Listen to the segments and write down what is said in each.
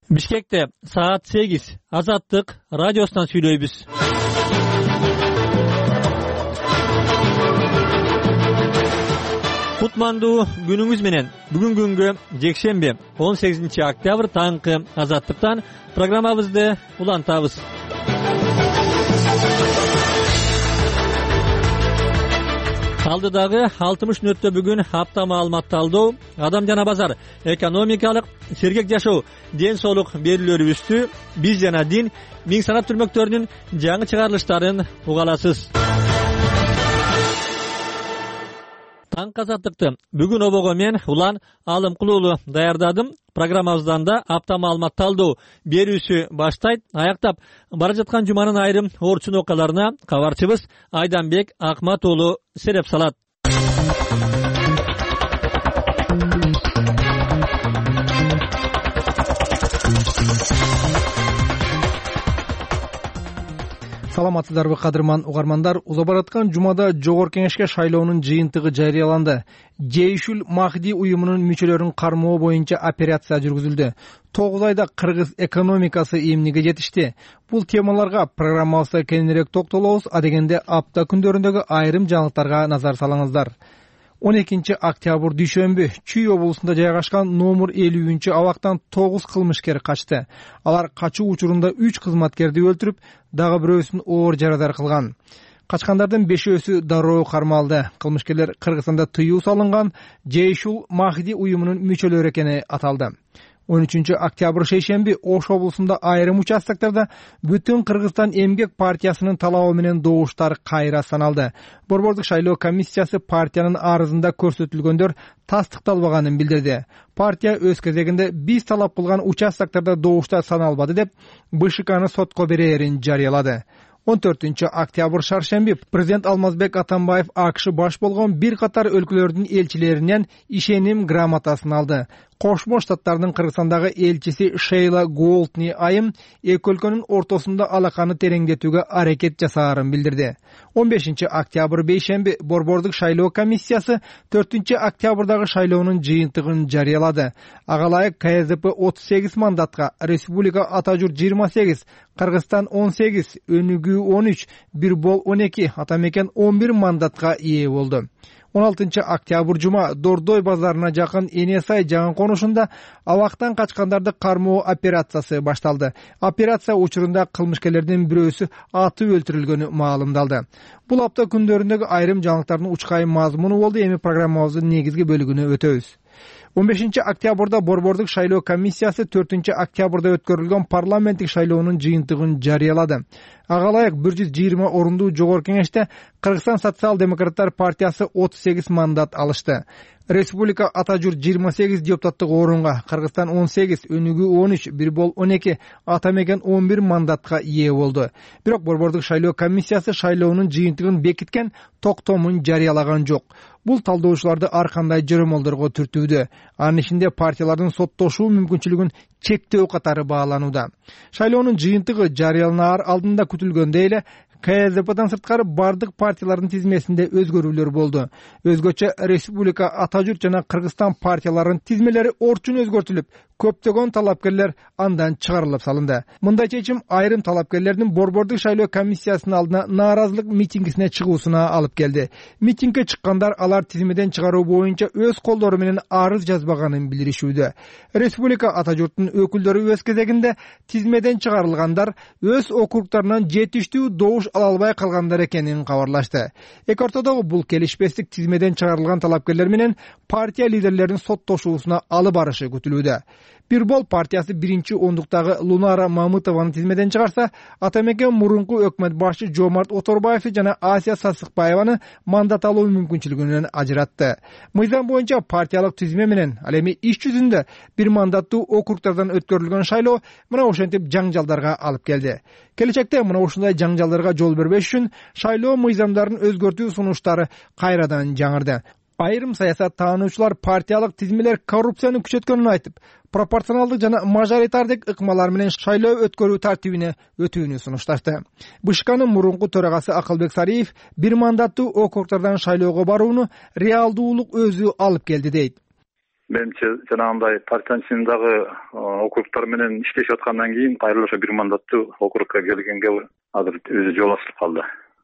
Бишкекте саат 8 Азаттык радиосунан сүйлөйбүз. Кутмандуу күнүңүз менен. Бүгүн күнгө жекшемби 18 октябрь таңкы Азаттыктан программабызды улантабыз. Алдыдагы 60 мүнөттө бүгүн апта маалыматталдоо, адам жана базар, экономикалык, сергек жашоо, ден соолук берүүлөрүбүздү биз жана дин миң санап түрмөктөрүнүн жаңы чыгарылыштарын угаласыз. Таң Азаттыкты бүгүн обого мен Улан Алымкулуулу даярдадым. Программабыздан да апта маалыматталдоо берүүсү баштайт. Аяктап бара жаткан жуманын айрым орчун окуяларына кабарчыбыз Айданбек Акмат уулу сереп салат. Саламатсыздарбы кадырман угармандар, уза бараткан жумада Жогорку Кеңешке шайлоонун жыйынтыгы жарыяланды. Жейшул Махди уюмунун мүчөлөрүн кармоо боюнча операция жүргүзүлдү. 9 айда кыргыз экономикасы эмнеге жетишти? Бул темаларга программабызда кеңирээк токтолобуз, адегенде апта күндөрүндөгү айрым жаңылыктарга назар салыңыздар. 12 октябрь дүйшөмбү Чүй облусунда жайгашкан номер 50 абактан 9 кылмышкер качты. Алар качуу учурунда 3 кызматкерди өлтүрүп, дагы бирөөсүн оор жарадар кылган. Качкандардын 5-өсү дароо кармалды. Кылмышкерлер Кыргызстанда тыюу салынган Жейшул Махди уюмунун мүчөлөрү экени аталды. 13 октябрь шейшемби Ош облусунда айрым участоктарда Бүтүн Кыргызстан эмгек партиясынын талабы менен добуштар кайра саналды. Борбордук шайлоо комиссиясы партиянын арызында көрсөтүлгөндөр тастыкталбаганын билдирди. Партия өз кезегинде биз талап кылган участоктарда добуштар саналбады деп БШКны сотко берээрин жарыялады. 14 октябрь шаршемби президент Алмазбек Атамбаев АКШ баш болгон бир катар өлкөлөрдүн элчилеринен ишеним грамотасын алды. Кошмо Штаттардын Кыргызстандагы элчиси Шейла Голтни айым эки өлкөнүн ортосунда алаканы тереңдетүүгө аракет жасаарын билдирди. 15 октябрь бейшемби Борбордук шайлоо комиссиясы 4 октябрдагы шайлоонун жыйынтыгын жарыялады. Ага ылайык КСДП 38 мандатка, Республика Атажурт 28, Кыргызстан 18, Өнүгүү 13, Бирбол 12, Атамекен 11 мандатка ээ болду. 16 октябрь жума Дордой базарына жакын Энесай жаңы конушунда абактан качкандарды кармоо операциясы башталды. Операция учурунда кылмышкерлердин бирөөсү атып өлтүрүлгөнү маалымдалды. Бул апта күндөрүндөгү айрым жаңылыктардын учкай мазмуну болду. Эми программабыздын негизги бөлүгүнө өтөбүз. 15 октябрда Борбордук шайлоо комиссиясы 4 октябрда өткөрүлгөн парламенттик шайлоонун жыйынтыгын жарыялады. Ага ылайык 120 орундуу Жогорку Кеңеште Кыргызстан социал-демократтар партиясы 38 мандат алышты. Республика Атажурт 28 депутаттык орунга, Кыргызстан 18, Өнүгүү 13, Бирбол 12, Атамекен 11 мандатка ээ болду. Бирок Борбордук шайлоо комиссиясы шайлоонун жыйынтыгын бекиткен токтомун жарыялаган жок. Бул талдоочуларды ар кандай жөрөмөлдөргө түртүүдө. Анын ичинде партиялардын соттошуу мүмкүнчүлүгүн чектөө катары бааланууда. Шайлоонун жыйынтыгы жарыяланаар алдында күтүлгөндөй эле КСДПдан сырткары бардык партиялардын тизмесинде өзгөрүүлөр болду. Өзгөчө Республика Атажурт жана Кыргызстан партияларынын тизмелери орчун өзгөртүлүп, көптөгөн талапкерлер андан чыгарылып салынды. Мындай чечим айрым талапкерлердин Борбордук шайлоо комиссиясынын алдына нааразылык митингисине чыгуусуна алып келди. Митингге чыккандар алар тизмеден чыгаруу боюнча өз колдору менен арыз жазбаганын билдиришүүдө. Республика Атажурттун өкүлдөрү өз кезегинде тизмеден чыгарылгандар өз округтарынан жетиштүү добуш ала албай калгандар экенин кабарлашты. Эки ортодогу бул келишпестик тизмеден чыгарылган талапкерлер менен партия лидерлеринин соттошуусуна алып барышы күтүлүүдө. Бирбол партиясы биринчи ондуктагы Лунара Мамытованы тизмеден чыгарса, Атамекен мурунку өкмөт башчы Жомарт Оторбаевди жана Асия Сасыкбаеваны мандат алуу мүмкүнчүлүгүнөн ажыратты. Мыйзам боюнча партиялык тизме менен ал эми иш жүзүндө бир мандаттуу округтардан өткөрүлгөн шайлоо мына ошентип жаңжалдарга алып келди. Келечекте мына ушундай жаңжалдарга жол бербеш үчүн шайлоо мыйзамдарын өзгөртүү сунуштары кайрадан жаңырды. Айрым саясат таануучулар партиялык тизмелер коррупцияны күчөткөнүн айтып, пропорционалдык жана мажоритардык ыкмалар менен шайлоо өткөрүү тартибине өтүүнү сунушташты. БШКнын мурунку төрагасы Акылбек Сариев бир мандаттуу округтардан шайлоого барууну реалдуулук өзү алып келди дейт. Менимче жанагындай партиянын ичиндеги округтар менен иштешип аткандан кийин кайра ошо бир мандаттуу округка келгенге азыр өзү жол ачылып калды.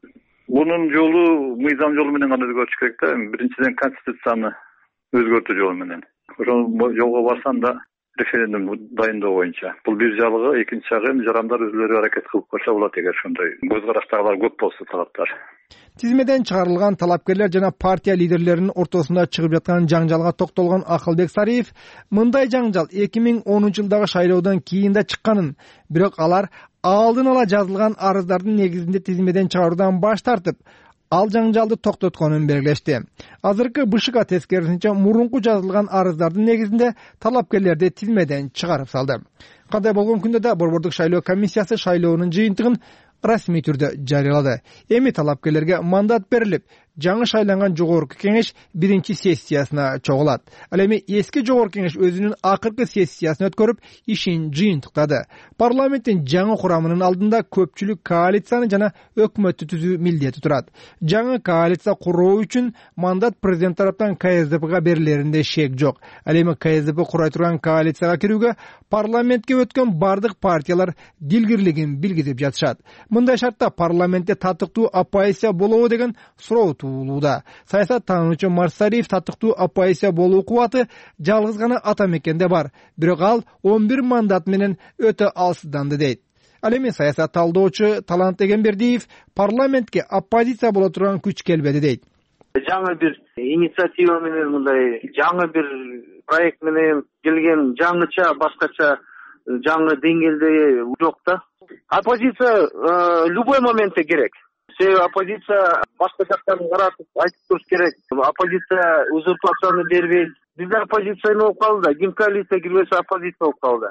Bunun жолу мыйзам жолу менен гана өзгөртүш керек да. Биринчиден конституцияны өзгөртүү жолу менен. Ошол жолго барсам да референдум дайындоо боюнча. Бул бир жагы, экинчи жагы жарандар өзүлөрү аракет кылып койсо болот эгер ошондой көз караштагылар көп болсо талаптар. Тизмеден чыгарылган талапкерлер жана партия лидерлеринин ортосунда чыгып жаткан жаңжалга токтолгон Акылбек Сариев мындай жаңжал 2010-жылдагы шайлоодон кийин да чыкканын, бирок алар алдын ала жазылган арыздардын негизинде тизмеден чыгаруудан баш тартып, ал жаңжалды токтотконун белгилешти. Азыркы БШК тескерисинче мурунку жазылган арыздардын негизинде талапкерлерди тизмеден чыгарып салды. Кандай болгон күндө да Борбордук шайлоо комиссиясы шайлоонун жыйынтыгын расмий түрдө жарыялады. Эми талапкерлерге мандат берилип, жаңы шайланган жогорку кеңеш биринчи сессиясына чогулат. Ал эми эски жогорку кеңеш өзүнүн акыркы сессиясын өткөрүп, ишин жыйынтыктады. Парламенттин жаңы курамынын алдында көпчүлүк коалицияны жана өкмөттү түзүү милдети турат. Жаңы коалиция куруу үчүн мандат президент тараптан КСДПга берилеринде шек жок. Ал эми КСДП курай турган коалицияга кирүүгө парламентке өткөн бардык партиялар дилгирлигин билгизип жатышат. Мындай шартта парламентте татыктуу оппозиция болобу деген суроо туулууда. Саясат таануучу Марсариев татыктуу оппозиция болуу кубаты жалгыз гана ата мекенде бар, бирок ал 11 мандат менен өтө алсызданды дейт. Ал эми саясат талдоочу Талант Эгембердиев парламентке оппозиция боло турган күч келбеди дейт. Жаңы бир инициатива менен, мындай жаңы бир проект менен келген, жаңыча, башкача, жаңы деңгээлде жок да. Оппозиция любой моментте керек. Себеби оппозиция башка жактан каратып айтып туруш керек. Оппозиция узурпацияны бербейт. Бизде оппозиция болуп калды да, ким коалиция кирбесе оппозиция болуп калды.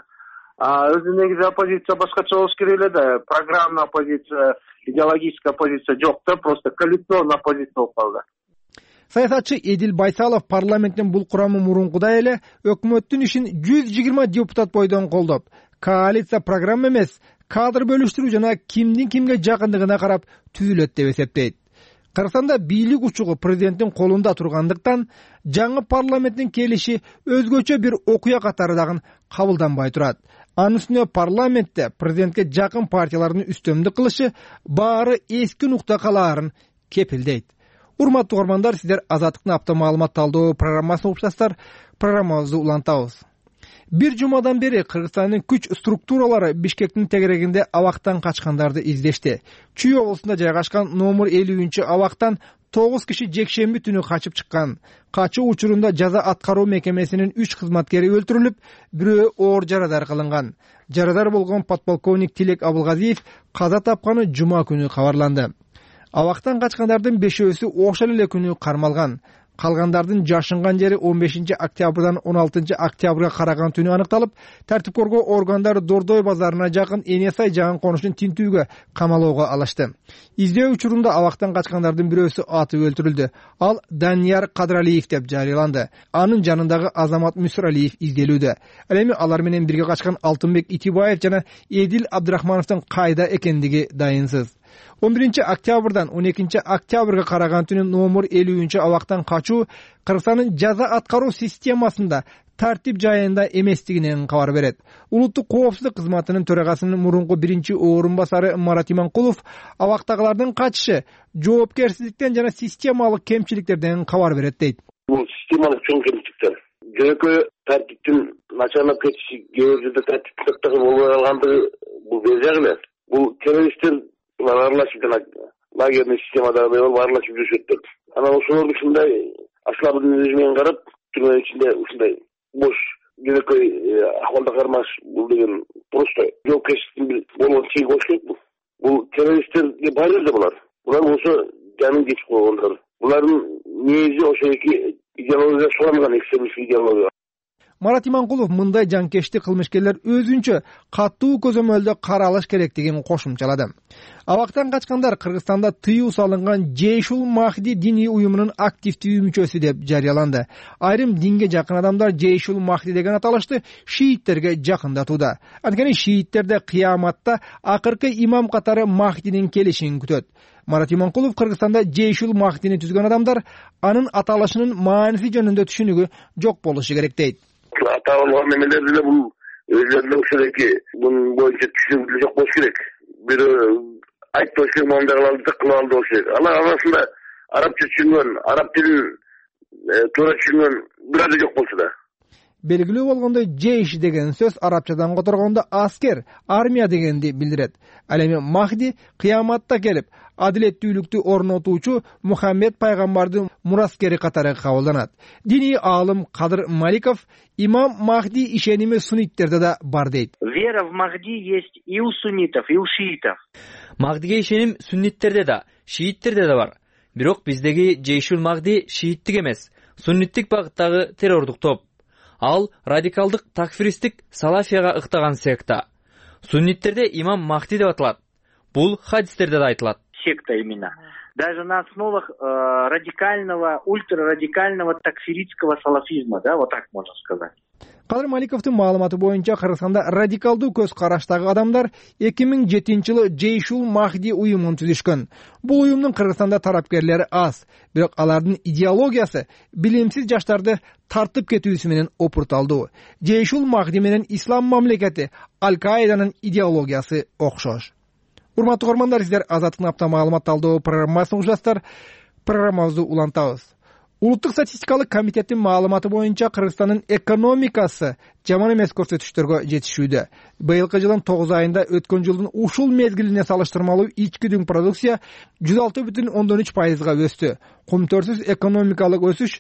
Өзү негизи оппозиция башкача болуш керек эле да. Программа оппозиция, идеологическая оппозиция жок да, просто коалиционный оппозиция болуп калды. Саясатчы Эдил Байсалов парламенттин бул курамы мурункудай эле өкмөттүн ишин 120 депутат бойдон колдоп, коалиция программа эмес, кадр бөлүштүрүү жана кимдин кимге жакындыгына карап түзүлөт деп эсептейт. Кыргызстанда бийлик учугу президенттин колунда тургандыктан жаңы парламенттин келиши өзгөчө бир окуя катары дагы кабылданбай турат. Анын үстүнө парламентте президентке жакын партиялардын үстөмдүк кылышы баары эски нукта калаарын кепилдейт. Урматтуу угармандар, сиздер Азаттыктын апта маалымат талдоо программасын угуп жатасыздар. Программабызды улантабыз. Бир жумадан бери Кыргызстандын күч структуралары Бишкектин тегерегинде абактан качкандарды издешти. Чүй облусунда жайгашкан номер 50-абактан 9 киши жекшемби түнү качып чыккан. Качуу учурунда жаза аткаруу мекемесинин 3 кызматкери өлтүрүлүп, бирөө оор жарадар кылынган. Жарадар болгон подполковник Тилек Абылгазиев каза тапканы жума күнү кабарланды. Абактан качкандардын 5-өсү ошол эле күнү кармалган. Калгандардын жашынган жери 15-октябрдан 16-октябрга караган түнү аныкталып, тартип коргоо органдары Дордой базарына жакын Энесай жагын конуштун тинтүүгө камалоого алышты. Издөө учурунда абактан качкандардын бирөөсү атып өлтүрүлдү. Ал Данияр Кадралиев деп жарыяланды. Анын жанындагы Азамат Мүсүралиев изделүүдө. Ал эми алар менен бирге качкан Алтынбек Итибаев жана Эдил Абдрахмановдун кайда экендиги дайынсыз. 11-октябрдан 12-октябрга караган түнү номер 50-абактан качуу Кыргызстандын жаза аткаруу системасында тартип жайында эместигинен кабар берет. Улуттук коопсуздук кызматынын төрагасынын мурунку биринчи орун басары Марат Иманкулов абактагылардын качышы жоопкерсиздиктен жана системалык кемчиликтерден кабар берет дейт. Бул системалык чоң кемчиликтер. Жөнөкөй тартиптин начарлап кетиши, кээ бир жерде тартип сактагы болбой калгандыгы бул безек эле. Бул террористтер аралашып жана лагерный системада аралашып жүрүшөт деп. Анан ошолор ушундай ашлабын өзүнөн карап, түрмөнүн ичинде ушундай бош жөнөкөй акыбалда кармаш бул деген просто жоопкерчиликтин болгон чеги болуш керек бул. Бул террористтерге бар эле булар. Булар болсо жанын кечип койгондор. Булардын негизи ошо эки идеология суланган экстремистик идеология. Марат Иманкулов мындай жанкечти кылмышкерлер өзүнчө катуу көзөмөлдө каралыш керектигин кошумчалады. Абактан качкандар Кыргызстанда тыюу салынган Жейшул Махди диний уюмунун активдүү мүчөсү деп жарыяланды. Айрым динге жакын адамдар Жейшул Махди деген аталышты шииттерге жакындатууда. Анткени шииттерде кыяматта акыркы имам катары Махдинин келишин күтөт. Марат Иманкулов Кыргызстанда Жейшул Махдини түзгөн адамдар анын аталышынын мааниси жөнүндө түшүнүгү жок болушу керек дейт. Аталган немелер деле бул өзүнүн ошондой бунун боюнча түшүнүгү жок болуш керек. Бир айтпаш керек мамдарларды кылып алды болуш керек. Алар арасында арабча түшүнгөн, араб тилин туура түшүнгөн бир адам жок болчу да. Белгилүү болгондой, жейш деген сөз арабчадан которгондо аскер, армия дегенди билдирет. Ал эми Махди кыяматта келип, адилеттүүлүктү орнотуучу Мухаммед пайгамбардын мураскери катары кабылданат. Диний аалым Кадыр Маликов имам Махди ишеними сунниттерде да бар дейт. Вера в Махди есть и у суннитов, и у шиитов. Махдиге ишеним сунниттерде да, шииттерде да бар. Бирок биздеги Жейшул Махди шииттик эмес, сунниттик багыттагы террордук топ. Ал радикалдык такфиристик салафияга ыктаган секта. Сунниттерде имам Махди деп аталат. Бул хадистерде да айтылат. Секта именно. Даже на основах радикального, ультрарадикального такфиристского салафизма, да, вот так можно сказать. Кадыр Маликовдун маалыматы боюнча Кыргызстанда радикалдуу көз караштагы адамдар 2007-жылы Жейшул Махди уюмун түзүшкөн. Бул уюмдун Кыргызстанда тарапкерлери аз, бирок алардын идеологиясы билимсиз жаштарды тартып кетүүсү менен опурталдуу. Жейшул Махди менен ислам мамлекети Аль-Каиданын идеологиясы окшош. Урматтуу угармандар, сиздер Азаттыктын апта маалымат талдоо программасын угушасыздар. Программабызды улантабыз. Улуттук статистикалык комитеттин маалыматы боюнча Кыргызстандын экономикасы жаман эмес көрсөтүштөргө жетишүүдө. Быйылкы жылдын 9 айында өткөн жылдын ушул мезгилине салыштырмалуу ички дүң продукция 106,3%га өстү. Кумтөрсүз экономикалык өсүш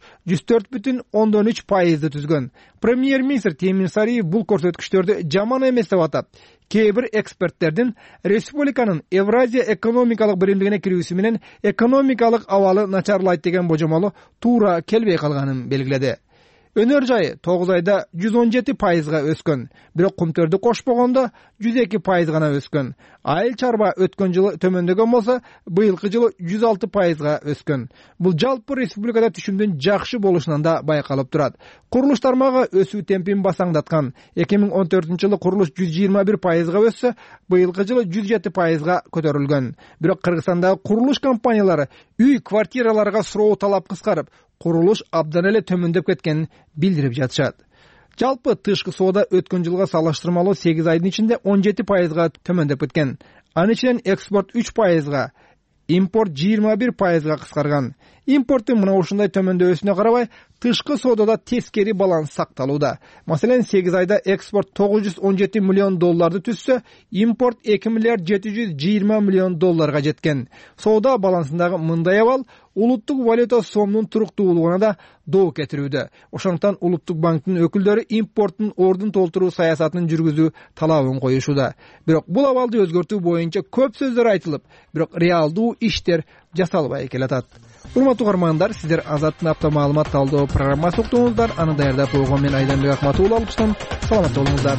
104,3%ды түзгөн. Премьер-министр Темир Сариев бул көрсөткүчтөрдү жаман эмес деп атап, кээ бир эксперттердин республиканын Евразия экономикалык биримдигине кирүүсү менен экономикалык абалы начарлайт деген божомолу туура келбей калганын белгиледи. Өнөр жайы 9 айда 117%га өскөн, бирок кумтөрдү кошпогондо 102% гана өскөн. Айыл чарба өткөн жылы төмөндөгөн болсо, быйылкы жылы 106%га өскөн. Бул жалпы республикада түшүмдүн жакшы болушунан да байкалып турат. Курулуш тармагы өсүү темпин басаңдаткан. 2014-жылы курулуш 121%га өссө, быйылкы жылы 107%га көтөрүлгөн. Бирок Кыргызстандагы курулуш компаниялары үй квартираларга суроо талап кыскарып, курулуш абдан эле төмөндөп кеткенин билдирип жатышат. Жалпы тышкы соода өткөн жылга салыштырмалуу 8 айдын ичинде 17%га төмөндөп кеткен. Анын ичинен экспорт 3%га, импорт 21%га кыскарган. Импорттун мына ушундай төмөндөбөсүнө карабай, тышкы соодада тескери баланс сакталууда. Маселен, 8 айда экспорт $917 миллион түзсө, импорт $2,720 миллион жеткен. Соода балансындагы мындай абал улуттук валюта сомдун туруктуулугуна да доо кетирүүдө. Ошондуктан Улуттук банктын өкүлдөрү импорттун ордун толтуруу саясатын жүргүзүү талабын коюшууда. Бирок бул абалды өзгөртүү боюнча көп сөздөр айтылып, бирок реалдуу иштер жасалбай келатат. Урматтуу угармандар, сиздер Азаттын апта маалымат талдоо программасын уктуңуздар. Аны даярдап койгон мен Айданбек Акматуулла алыптым. Саламат болуңуздар.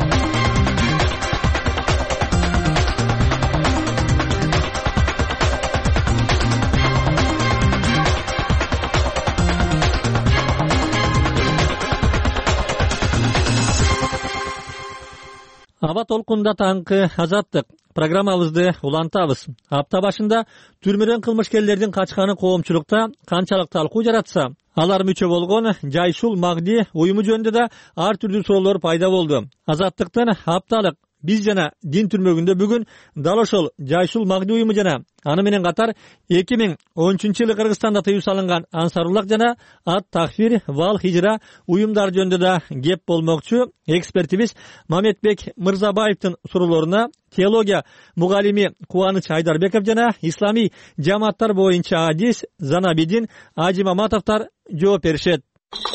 Аба толкунда таңкы Азаттык программабызды улантабыз. Апта башында түрмөдөн кылмышкерлердин качканы коомчулукта канчалык талкуу жаратса, алар мүчө болгон Жейшул Махди уюму жөнүндө да ар түрдүү суроолор пайда болду. Азаттыктын апталык биз жана дин түрмөгүндө бүгүн дал ошол Жейшул Махди уюму жана аны менен катар 2013-жылы Кыргызстанда тыюу салынган Ансаруллах жана Ат-Такфир вал Хижра уюмдар жөнүндө да кеп болмокчу. Экспертибиз Мамедбек Мырзабаевдин суроолоруна теология мугалими Кубаныч Айдарбеков жана исламий жамааттар боюнча адис Занабидин Ажи Маматовдор жооп беришет.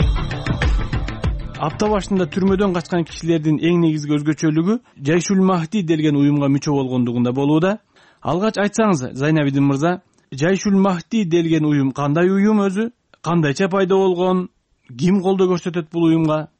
Апта башында түрмөдөн качкан кишилердин эң негизги өзгөчөлүгү Жейшул Махди делген уюмга мүчө болгондугунда болууда. Алгач айтсаңыз, Зайнабидин мырза, Жейшул Махди делген уюм кандай уюм өзү? Кандайча пайда болгон? Ким колдоо көрсөтөт бул уюмга?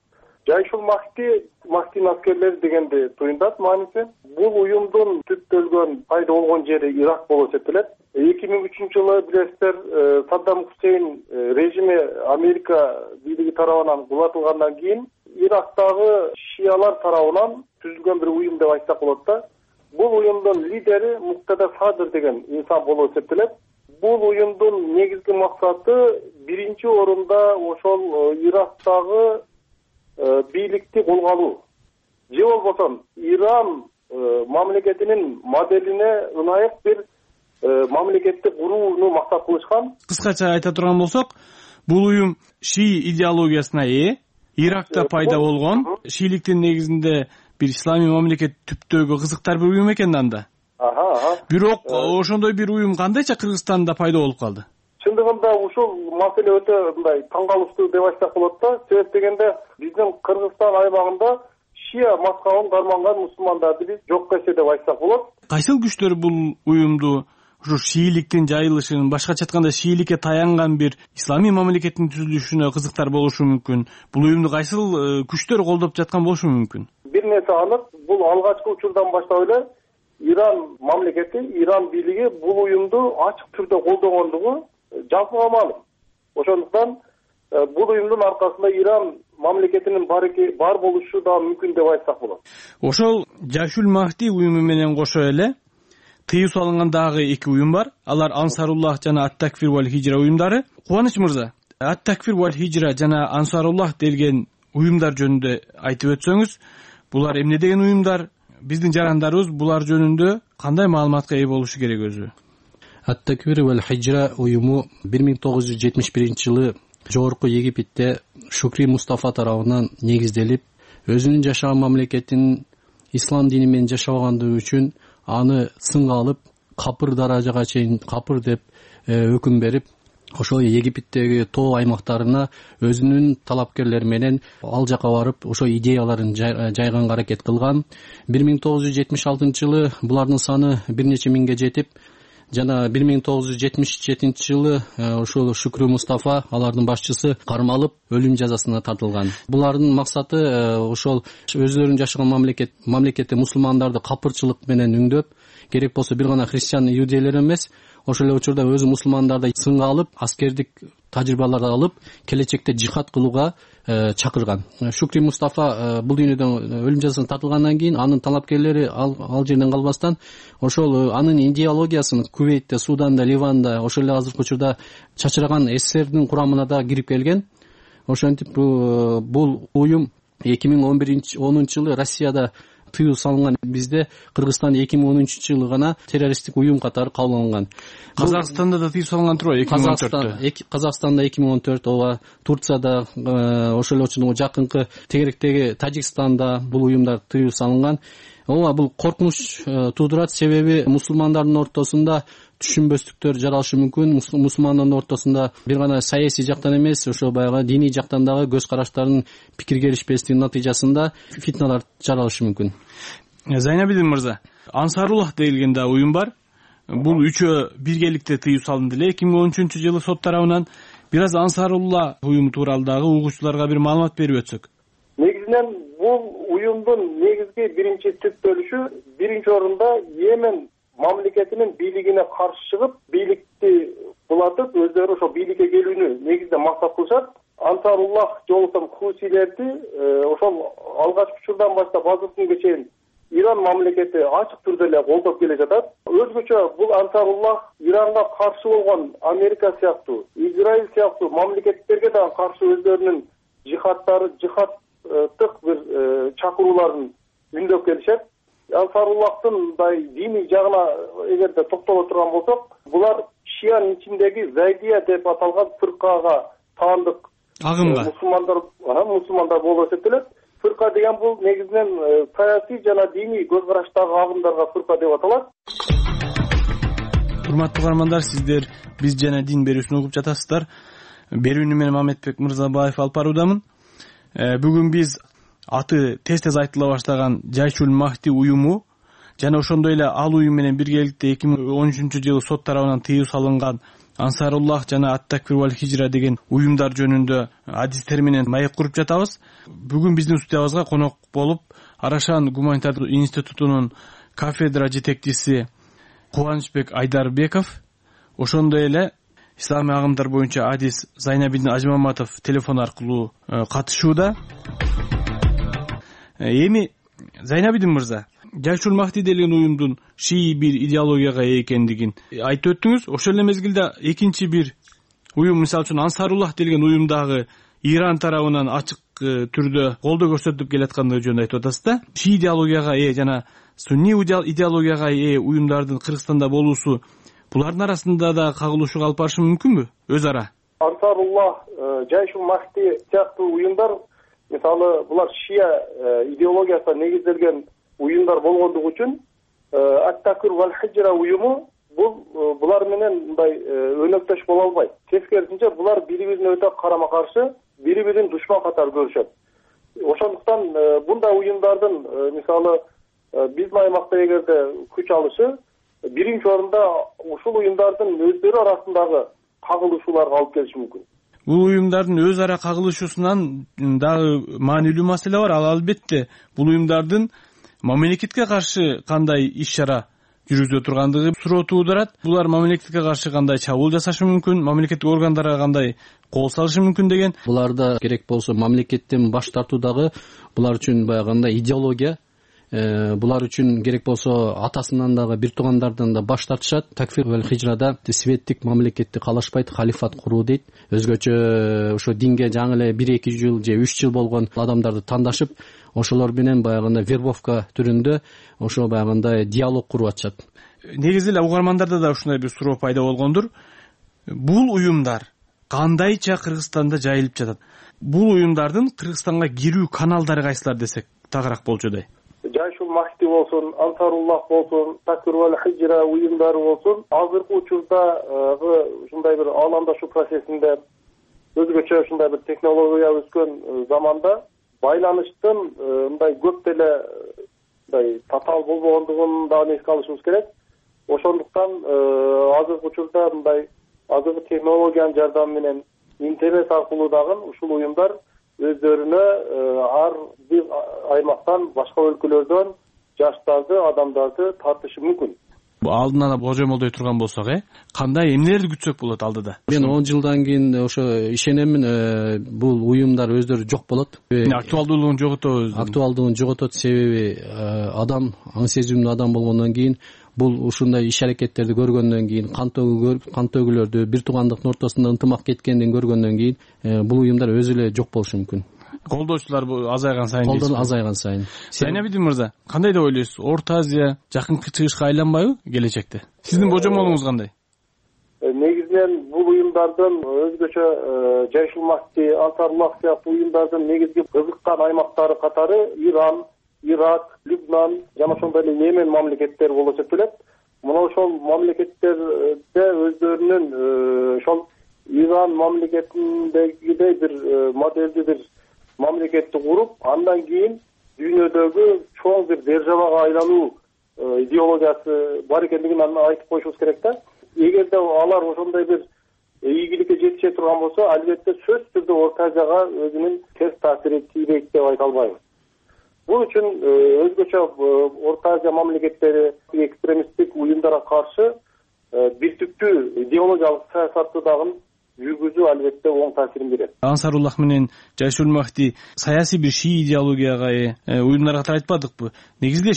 Жайшул Махдинин аскерлери дегенди туюндат мааниси. Бул уюмдун түптөлгөн пайда болгон жери Ирак болуп эсептелет. 2003-жылы билесиздер Саддам Хусейн режими Америка бийлиги тарабынан кулатылгандан кийин Ирактагы шиялар тарабынан түзүлгөн бир уюм деп айтсак болот да. Бул уюмдун лидери Муктада Садыр деген инсан болуп эсептелет. Бул уюмдун негизги максаты биринчи орунда ошол Ирактагы бийликти колго алуу. Же болбосо Иран мамлекетинин моделине ылайык бир мамлекетти курууну максат кылышкан. Кыскача айта турган болсок, бул уюм шии идеологиясына ээ, Иракта пайда болгон, шийликтин негизинде бир исламий мамлекет түптөгү кызыктар бир уюм экен анда. Бирок ошондой бир уюм кандайча Кыргызстанда пайда болуп калды? Чындыгында ушул маселе өтө мындай таң калыштуу деп айтсак болот да. Себеп дегенде биздин Кыргызстан аймагында шия мазхабын карманган мусулмандарды биз жок эсе деп айтсак болот. Кайсыл күчтөр бул уюмду ушу шийликтин жайылышын, башкача айтканда шийликке таянган бир исламий мамлекеттин түзүлүшүнө кызыктар болушу мүмкүн? Бул уюмду кайсыл күчтөр колдоп жаткан болушу мүмкүн? Бир нерсе анык, бул алгачкы учурдан баштап эле Иран мамлекети, Иран бийлиги бул уюмду ачык түрдө колдогондугу жазылга маалым. Ошондуктан бул уюмдун аркасында Иран мамлекетинин бар болушу да мүмкүн деп айтсак болот. Ошол Жайшул Махди уюму менен кошо эле тыюу салынган дагы эки уюм бар. Алар Ансаруллах жана Ат-Такфир вал Хижра уюмдары. Кубаныч мырза, Ат-Такфир вал Хижра жана Ансаруллах делген уюмдар жөнүндө айтып өтсөңүз, булар эмне деген уюмдар? Биздин жарандарыбыз булар жөнүндө кандай маалыматка ээ болушу керек өзү? Ат-Такфир вал Хижра уюму 1971-жылы Жогорку Египетте Шукри Мустафа тарабынан негизделип, өзүнүн жашаган мамлекетин ислам дини менен жашагандыгы үчүн аны сынга алып, капыр даражага чейин капыр деп өкүм берип, ошол Египеттеги тоо аймактарына өзүнүн талапкерлери менен ал жака барып, ошол идеяларын жайганга аракет кылган. 1976-жылы булардын саны бир нече миңге жетип, жана 1977-жылы ошол Шукри Мустафа, алардын башчысы, кармалып өлүм жазасына тартылган. Булардын максаты ошол өзлөрүнүн жашаган мамлекетте мусулмандарды капырчылык менен үңдөп, керек болсо бир гана христиан иудейлер эмес, ошол эле учурда өзү мусулмандарды сынга алып, аскердик тажрыйбаларды алып, келечекте жихад кылууга чакырган. Шукри Мустафа бул дүйнөдөн өлүм жазасына тартылгандан кийин анын талапкерлери ал жерден калбастан ошол анын идеологиясын Кувейтте, Суданда, Ливанда, ошол эле азыркы учурда чачыраган СССРдин курамына да кирип келген. Ошентип бул уюм 2010-жылы Россияда тыюу салынган, бизде Кыргызстанда 2013-жылы гана террористтик уюм катары кабыл алынган. Казакстанда да тыюу салынган турбайбы 2014? Казакстанда 2014, ооба, Турцияда, ошол эле учурда жакынкы тегеректеги Тажикстанда бул уюмдар тыюу салынган. Ооба, бул коркунуч туудурат, себеби мусулмандардын ортосунда түшүнбөстүктөр жаралышы мүмкүн. Мусулмандардын ортосунда бир гана саясий жактан эмес, ошо баягы диний жактан дагы көз караштардын пикир келишпестигинин натыйжасында фитналар жаралышы мүмкүн. Зайнабидин мырза, Ансаруллах деген да уюм бар. Бул үчөө биргеликте тыюу салынды эле 2013-жылы сот тарабынан. Бир аз Ансаруллах уюму тууралуу дагы угуучуларга бир маалымат берип өтсөк. Негизинен бул уюмдун негизги биринчи түптөлүшү биринчи орунда Йемен мамлекетинин бийлигине каршы чыгып, бийликти кулатып, өздөрү ошо бийликке келүүнү негизде максат кылышат. Ансаруллах жолусам хусилерди ошол алгачкы учурдан баштап азыркы күнгө чейин Иран мамлекети ачык түрдө эле колдоп келе жатат. Өзгөчө бул Ансаруллах Иранга каршы болгон Америка сыяктуу, Израиль сыяктуу мамлекеттерге да каршы өздөрүнүн жихадтык бир чакырууларын үндөп келишет. Ансаруллахтын мындай диний жагына эгерде токтоло турган болсок, булар шиянын ичиндеги Зайдия деп аталган фыркага таандык мусулмандар болуп эсептелет. Фырка деген бул негизинен саясий жана диний көз караштагы агымдарга фырка деп аталат. Урматтуу угармандар, сиздер биз жана дин берүүсүн угуп жатасыздар. Берүүнү мен Мамедбек Мырзабаев алып баруудамын. Бүгүн биз аты тез айтыла баштаган Жайшул Махди уюму жана ошондой эле ал уюм менен биргеликте 2013-жылы сот тарабынан тыюу салынган Ансаруллах жана Ат-Такфир вал Хижра деген уюмдар жөнүндө адистер менен маек куруп жатабыз. Бүгүн биздин студиябызга конок болуп Арашан гуманитардык институтунун кафедра жетекчиси Кубанычбек Айдарбеков, ошондой эле исламий агымдар боюнча адис Зайнабидин Ажмаматов телефон аркылуу катышууда. Эми Зайнабидин мырза, Жайшул Махди деген уюмдун шии бир идеологияга ээ экендигин айтып өттүңүз. Ошол эле мезгилде экинчи бир уюм, мисалы үчүн Ансаруллах деген уюм дагы Иран тарабынан ачык түрдө колдоо көрсөтүп келаткандыгы жөнүндө айтып атасыз да. Шии идеологияга ээ жана сунний идеологияга ээ уюмдардын Кыргызстанда болуусу булардын арасында да кагылышуу алып барышы мүмкүнбү өз ара? Ансаруллах, Жайшул Махди сыяктуу уюмдар, мисалы булар шия идеологиясына негизделген уюмдар болгондугу үчүн Ат-Такфир вал Хижра уюму булар менен мындай өнөктөш боло албайт. Тескерисинче булар бири-бирине өтө карама-каршы, бири-бирин душман катары көрүшөт. Ошондуктан бундай уюмдардын мисалы биздин аймакта эгерде күч алышы биринчи орунда ушул уюмдардын өздөрү арасындагы кагылышууларга алып келиши мүмкүн. Бул уюмдардын өз ара кагылышуусунан дагы маанилүү маселе бар. Ал албетте бул уюмдардын мамлекетке каршы кандай иш-чара жүргүзө тургандыгы суроо туудурат. Булар мамлекетке каршы кандай чабуул жасашы мүмкүн, мамлекеттик органдарга кандай кол салышы мүмкүн деген. Буларда керек болсо мамлекеттен баш тартуу дагы булар үчүн баягы идеология. Булар үчүн керек болсо атасынан дагы бир туугандардан да баш тартышат. Такфир вал Хижрада светтик мамлекетти каалашпайт, халифат куруу дейт. Өзгөчө ошо динге жаңы эле 1-2 жыл же 3 жыл болгон адамдарды тандашып, ошолор менен баягында вербовка түрүндө ошо баягында диалог куруп атышат. Негизи эле угармандарда да ушундай бир суроо пайда болгондур. Бул уюмдар кандайча Кыргызстанда жайылып жатат? Бул уюмдардын Кыргызстанга кирүү каналдары кайсылар десек тагыраак болчудай. Жайшул Махди болсун, Ансаруллах болсун, Такфир вал Хижра уюмдары болсун, азыркы учурда ушундай бир аламдашуу процессинде өзгөчө ушундай бир технология өскөн заманда байланыштын мындай көп деле мындай татаал болбогондугун дагы эске алышыбыз керек. Ошондуктан азыркы учурда мындай азыркы технологиянын жардамы менен интернет аркылуу дагы ушул уюмдар өздөрүнө ар бир аймактан, башка өлкөлөрдөн жаштарды, адамдарды тартышы мүмкүн. Алдын ала божомолдой турган болсок, кандай эмнелерди күтсөк болот алдыда? Мен 10 жылдан кийин ошо ишенемин, бул уюмдар өздөрү жок болот. Актуалдуулугун жоготобуз. Актуалдуулугун жоготот, себеби адам аң сезимдүү адам болгондон кийин бул ушундай иш-аракеттерди көргөндөн кийин, кан төгүүлөрдү, бир туугандыктын ортосунда ынтымак кеткендин көргөндөн кийин бул уюмдар өзү эле жок болушу мүмкүн. Колдоочулар азайган сайын. Колдоо азайган сайын. Зайнабидин мырза, кандай деп ойлойсуз? Орто Азия жакынкы чыгышка айланбайбы келечекте? Сиздин божомолуңуз кандай? Негизинен бул уюмдардын өзгөчө Жайшул Махди, Ансаруллах сыяктуу уюмдардын негизги кызыккан аймактары катары Иран, Ирак, Либнан жана ошондой эле Йемен мамлекеттери болуп эсептелет. Мына ошол мамлекеттерде өздөрүнүн ошол Иран мамлекетиндегидей бир модельди бир мамлекетти куруп, андан кийин дүйнөдөгү чоң бир державага айлануу идеологиясы бар экендигин айтып коюшубуз керек да. Эгерде алар ошондой бир ийгиликке жетише турган болсо, албетте сөзсүз түрдө Орто Азияга өзүнүн терс таасири тийбейт деп айта албайм. Бул үчүн өзгөчө Орто Азия мамлекеттери экстремисттик уюмдарга каршы биртиктүү идеологиялык саясатты дагы жүргүзүү албетте оң таасирин берет. Ансаруллах менен Жайшул Махди саясий бир шии идеологияга уюмдар катары айтпадыкпы? Негизинде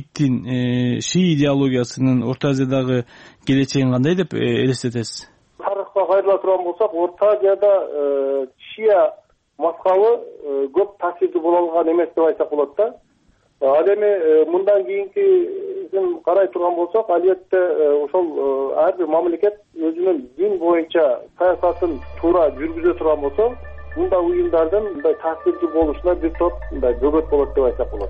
шии идеологиясынын Орто Азиядагы келечегин кандай деп элестетесиз? Тарыхка кайрыла турган болсок, Орто Азияда шия мазхабы көп таасирдүү боло алган эмес деп айтсак болот да. Ал эми мындан кийинкисин карай турган болсок, албетте ошол ар бир мамлекет өзүнүн дин боюнча саясатын туура жүргүзө турган болсо, мындай уюмдардын мындай таасирдүү болушуна бир топ мындай бөгөт болот деп айтсак болот.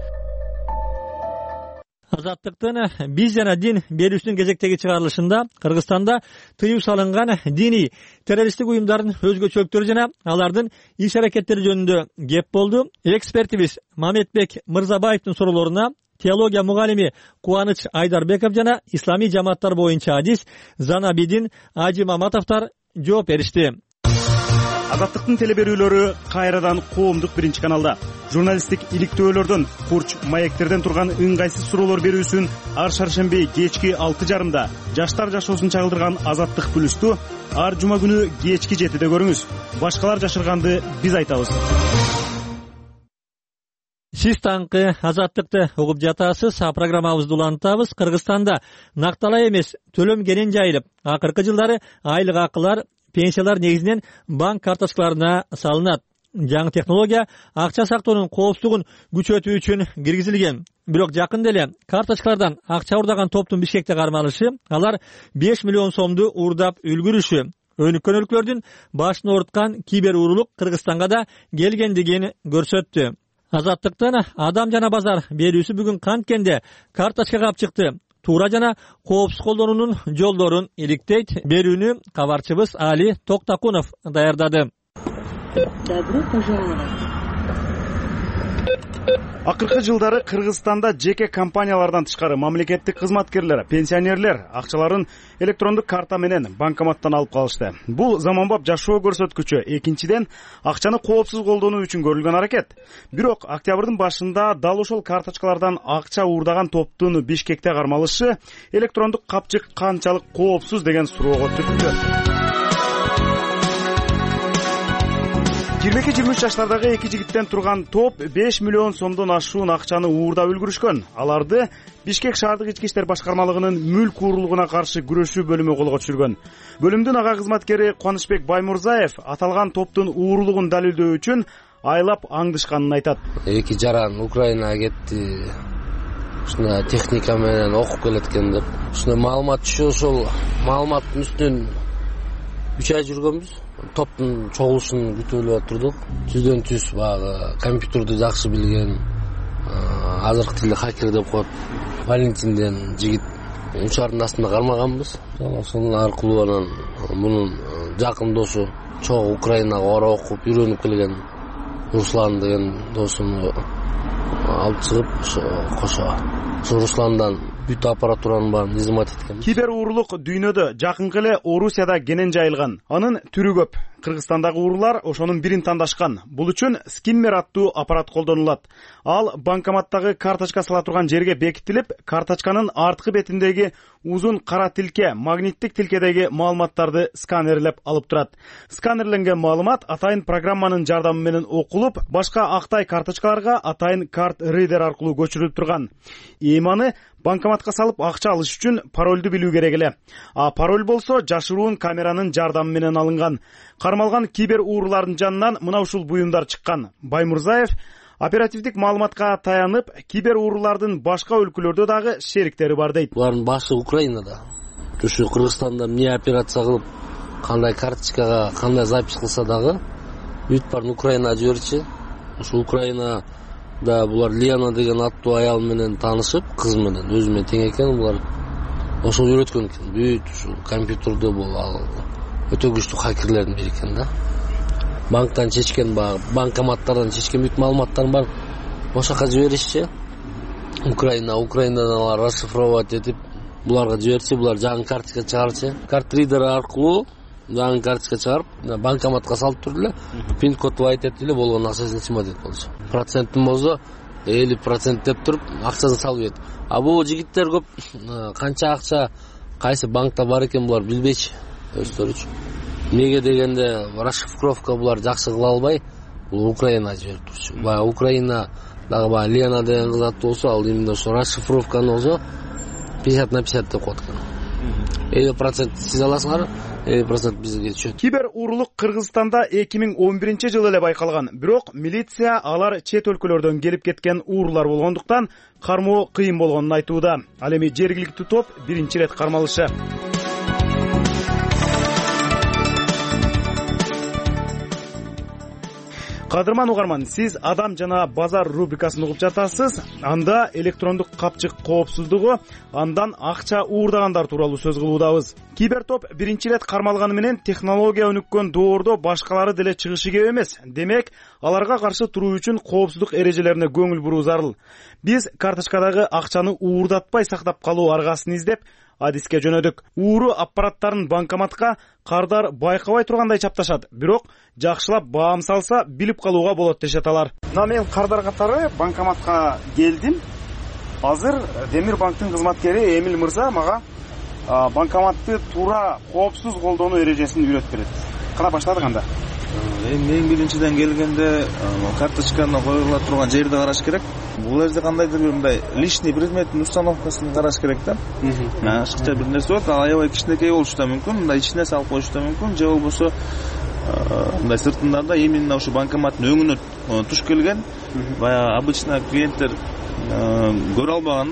Азаттыктын биз жана дин берүүсүнүн кезектеги чыгарылышында Кыргызстанда тыюу салынган диний террористтик уюмдардын өзгөчөлүктөрү жана алардын иш-аракеттери жөнүндө кеп болду. Экспертибиз Мамедбек Мырзабаевдин суроолоруна теология мугалими Кубаныч Айдарбеков жана исламий жамааттар боюнча адис Занабидин Ажи Маматовдор жооп беришти. Азаттыктын теле берүүлөрү кайрадан коомдук биринчи каналда. Журналисттик иликтөөлөрдөн, курч маектерден турган ыңгайсыз суроолор берүүсүн ар шаршемби кечки 6:30 жаштар жашоосун чагылдырган Азаттык плюсту ар жума күнү кечки 7-де көрүңүз. Башкалар жашырганды биз айтабыз. Сиз таңкы Азаттыкты угуп жатасыз. Программабызды улантабыз. Кыргызстанда накталай эмес төлөм кенен жайылып, акыркы жылдары айлык акылар, пенсиялар негизинен банк карточкаларына салынат. Жаңы технология акча сактоонун коопсуздугун күчөтүү үчүн киргизилген. Бирок жакында эле карточкалардан акча уурдаган топтун Бишкекте кармалышы, алар 5 миллион сомду уурдап үлгүрүшү өнүккөн өлкөлөрдүн башын оорткан кибер уурулук Кыргызстанга да келгендигин көрсөттү. Азаттыктын адам жана базар берүүсү бүгүн канткенде карточка кап чыкты. Туура жана коопсуз колдонуунун жолдорун иликтейт. Берүүнү кабарчыбыз Али Токтакунов даярдады. Добро пожаловать. Акыркы жылдары Кыргызстанда жеке компаниялардан тышкары мамлекеттик кызматкерлер, пенсионерлер акчаларын электрондук карта менен банкоматтан алып калышты. Бул заманбап жашоо көрсөткүчү. Экинчиден, акчаны коопсуз колдонуу үчүн көрүлгөн аракет. Бирок октябрдын башында дал ошол карточкалардан акча уурдаган топтун Бишкекте кармалышы электрондук капчык канчалык коопсуз деген суроого түрттү. 22-23 жаштардагы эки жигиттен турган топ 5 миллион сомдон ашуун акчаны уурдап үлгүрүшкөн. Аларды Бишкек шаардык ички иштер башкармалыгынын мүлк уурулугуна каршы күрөшүү бөлүмү колго түшүргөн. Бөлүмдүн ага кызматкери Кубанычбек Баймурзаев аталган топтун уурулугун далилдөө үчүн айлап аңдышканын айтат. Эки жаран Украинага кетти. Ушуна техника менен окуп келеткен деп. Ушуна маалымат түшүп, ошол маалыматтын үстүнөн 3 ай жүргөнбүз. Топтун чогулушун күтүп турдук. Түздөн түз баягы компьютерди жакшы билген, азыркы тилде хакер деп коет Валентинден жигит учардын астында кармаганбыз. Ошонун аркылуу анан мунун жакын досу чогуу Украинага барып окуп үйрөнүп келген Руслан деген досумду алып чыгып кошо Русландан бүт аппаратуранын баарын измат эткен. Кибер уурулук дүйнөдө жакынкы эле Орусияда кенен жайылган. Анын түрү көп. Кыргызстандагы уурулар ошонун бирин тандашкан. Бул үчүн скиммер аттуу аппарат колдонулат. Ал банкоматтагы карточка сала турган жерге бекитилип, карточканын арткы бетиндеги узун кара тилке, магниттик тилкедеги маалыматтарды сканерлеп алып турат. Сканерленген маалымат атайын программанын жардамы менен окулуп, башка актай карточкаларга атайын карт рейдер аркылуу көчүрүлүп турган. Эми банкоматка салып акча алыш үчүн паролду билүү керек эле. А пароль болсо жашыруун камеранын жардамы менен алынган. Кармалган кибер уурулардын жанынан мына ушул буюмдар чыккан. Баймурзаев оперативдик маалыматка таянып, кибер уурулардын башка өлкөлөрдө дагы шериктери бар дейт. Булардын башы Украинада. Ушу Кыргызстанда эмне операция кылып, кандай карточкага, кандай запись кылса дагы бүт баарын Украинага жиберчи. Ушу Украина да булар Лена деген аттуу аял менен таанышып, кыз менен өзү менен тең экен, булар ошол үйрөткөн экен. Бүт ушу компьютерде бол өтө күчтүү хакерлердин бири экен да. Банктан чечкен банкоматтардан чечкен бүт маалыматтарын бар ошака жиберишчи. Украинадан алар расшифровать этип буларга жиберчи, булар жаңы карточка чыгарчы. Картридер аркылуу жаңы карточка чыгарып, банкоматка салып туруп эле пин кодду айтып эле болгон акчасын сымат этип болчу. Процентин болсо 50% деп туруп акчасын салып ийет. А бул жигиттер көп канча акча кайсы банкта бар экен булар билбейчи өздөрүчү. Неге дегенде расшифровка булар жакшы кыла албай, бул Украинага жиберип турчу. Баягы Украина дагы Лена деген кыз аттуу болсо, ал именно ошо расшифровканы болсо 50/50 деп коет экен. 50% сиз аласыңар, 50% бизге түшөт. Кибер уурулук Кыргызстанда 2011 жылы эле байкалган. Бирок милиция алар чет өлкөлөрдөн келип кеткен уурулар болгондуктан кармоо кыйын болгонун айтууда. Ал эми жергиликтүү топ биринчи ирет кармалышы. Кадырман угарман, сиз Адам жана базар рубрикасын угуп жатасыз. Анда электрондук капчык коопсуздугу, андан акча уурдагандар тууралуу сөз кылуудабыз. Кибертоп биринчи ирет кармалганы менен технология өнүккөн доордо башкалары деле чыгышы кеп эмес. Демек, аларга каршы туруу үчүн коопсуздук эрежелерине көңүл буруу зарыл. Биз карточкадагы акчаны уурдатпай сактап калуу аргасын издеп, адиске жөнөдүк. Ууру аппараттарын банкоматка кардар байкабай тургандай чапташат. Бирок жакшылап баам салса билип калууга болот дешет алар. Мен кардар катары банкоматка келдим. Азыр Демир банктын кызматкери Эмил мырза мага банкоматты туура коопсуз колдонуу эрежесин үйрөтүп берет. Кана баштадык анда? Мен биринчиден келгенде карточканы коюла турган жерди караш керек. Бул жерде кандайдыр бир мындай личный предметтин установкасын караш керек да. Ашыкча бир нерсе болот, ал аябай кичинекей болушу да мүмкүн, мындай ичине салып коюшу да мүмкүн, же болбосо мындай сыртында да именно ушу банкоматтын өңүнө туш келген, баягы обычно клиенттер көрө албаган,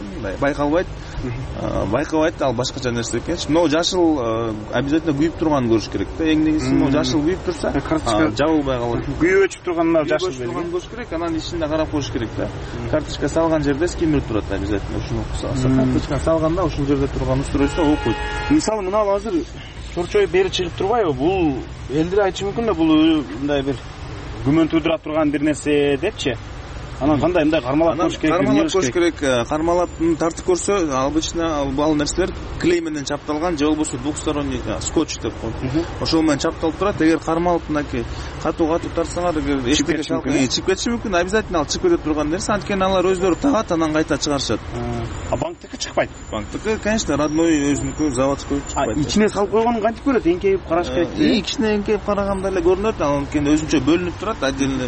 байкабайт, ал башкача нерсе экен. Но жашыл обязательно күйүп турганын көрүш керек да. Эң негизги могу жашыл күйүп турса, жабылбай калат. Күйүп өчүп турганына жашыл белги көрүш керек, анан ичинде карап коюш керек да. Карточка салган жерде скиммер турат обязательно. Ушуну карточка салганда ушул жерде турган устройство окуйт. Мисалы мына азыр чорчой бери чыгып турбайбы? Бул элдер айтышы мүмкүн да, бул мындай бир күмөн туудура турган бир нерсе депчи. Анан кандай мындай кармалап коюш керек? Кармалап коюш керек. Кармалап тартып көрсө, обычно ал нерселер клей менен чапталган, же болбосо двухсторонний скотч деп коет. Ошол менен чапталып турат. Эгер кармалып мынакей катуу тартсаңар, эгер эчтеке чыгып кетиши мүмкүн. Обязательно ал чыгып кете турган нерсе, анткени алар өздөрү тагат, анан кайта чыгарышат. Банктыкы чыкпайт? Банктыкы, конечно, родной өзүнүкү, заводской чыкпайт. Ичине салып койгонун кантип көрөт? Эңкейип караш керек. Ичине эңкейип караганда эле көрүнөт. Анткени өзүнчө бөлүнүп турат, отдельно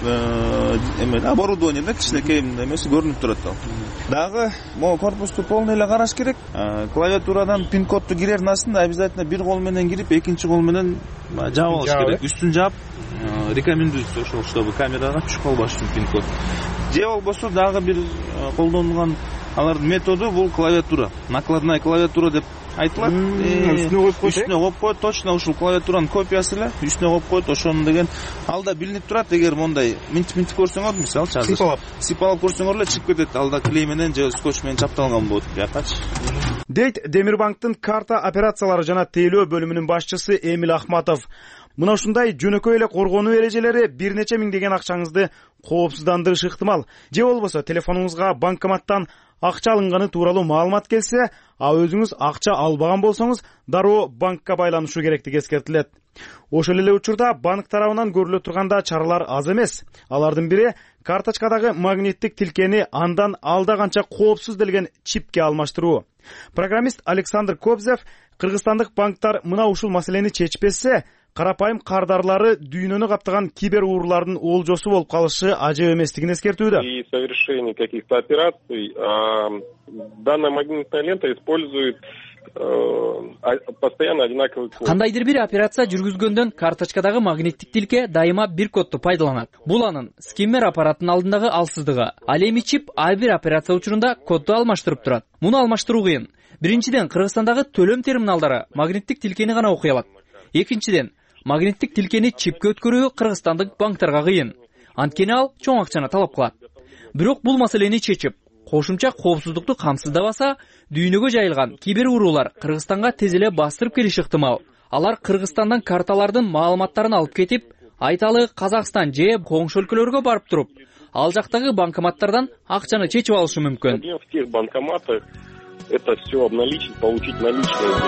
мындай оборудование да, кичинекей эмеси көрүнүп турат ал. Дагы могу корпусту полный эле караш керек. Клавиатурадан пин-кодду кирердин астында обязательно бир кол менен кирип, экинчи кол менен жаап алыш керек. Үстүн жаап, рекомендуется ошол, чтобы камерага түшүп калбаш үчүн пин-код. Же болбосо дагы бир колдонулган алардын методу бул клавиатура. Накладная клавиатура деп айтылат. Үстүнө коюп коет, точно ушул клавиатуранын копиясы эле үстүнө коюп коет. Ошону деген алда билинип турат. Эгер мондай минтип көрсөңөр, мисалы сыйпалап көрсөңөр эле чыгып кетет. Алда клей менен же скотч менен чапталган болот. Бuyакачы. Дейт Демирбанктын карта операциялары жана тейлөө бөлүмүнүн башчысы Эмил Ахматов. Мына ушундай жөнөкөй эле коргонуу эрежелери бир нече миңдеген акчаңызды коопсуздандырышы ыктымал. Же болбосо телефонуңузга банкоматтан акча алынганы тууралуу маалымат келсе, өзүңүз акча албаган болсоңуз, дароо банкка байланышу керектиги эскертилет. Ошол эле учурда банк тарабынан көрүлө турганда чаралар аз эмес. Алардын бири карточкадагы магниттик тилкени андан алда канча коопсуз делген чипке алмаштыруу. Программист Александр Кобзев кыргызстандык банктар мына ушул маселени чечпесе, карапайым кардарлары дүйнөнү каптаган кибер уурулардын олжосу болуп калышы ажып эместигин эскертүүдө. И совершение каких-то операций данная магнитная лента использует постоянно одинаковый код. Кандайдыр бир операция жүргүзгөндөн карточкадагы магниттик тилке дайыма бир кодду пайдаланат. Бул анын скиммер аппараттын алдындагы алсыздыгы. Ал эми чип ар бир операция учурунда кодду алмаштырып турат. Муну алмаштыруу кыйын. Биринчиден, Кыргызстандагы төлөм терминалдары магниттик тилкени гана окуй алат. Экинчиден, магниттик тилкени чипке өткөрүү кыргызстандык банктарга кыйын. Анткени ал чоң акчаны талап кылат. Бирок бул маселени чечип, кошумча коопсуздукту камсыздабаса, дүйнөгө жайылган кибер уурулар Кыргызстанга тез эле бастырып келиши ыктымал. Алар Кыргызстандан карталардын маалыматтарын алып кетип, айталы Казакстан же коңшу өлкөлөргө барып туруп, ал жактагы банкоматтардан акчаны чечип алышы мүмкүн. В тех банкоматах это все обналичить, получить наличные.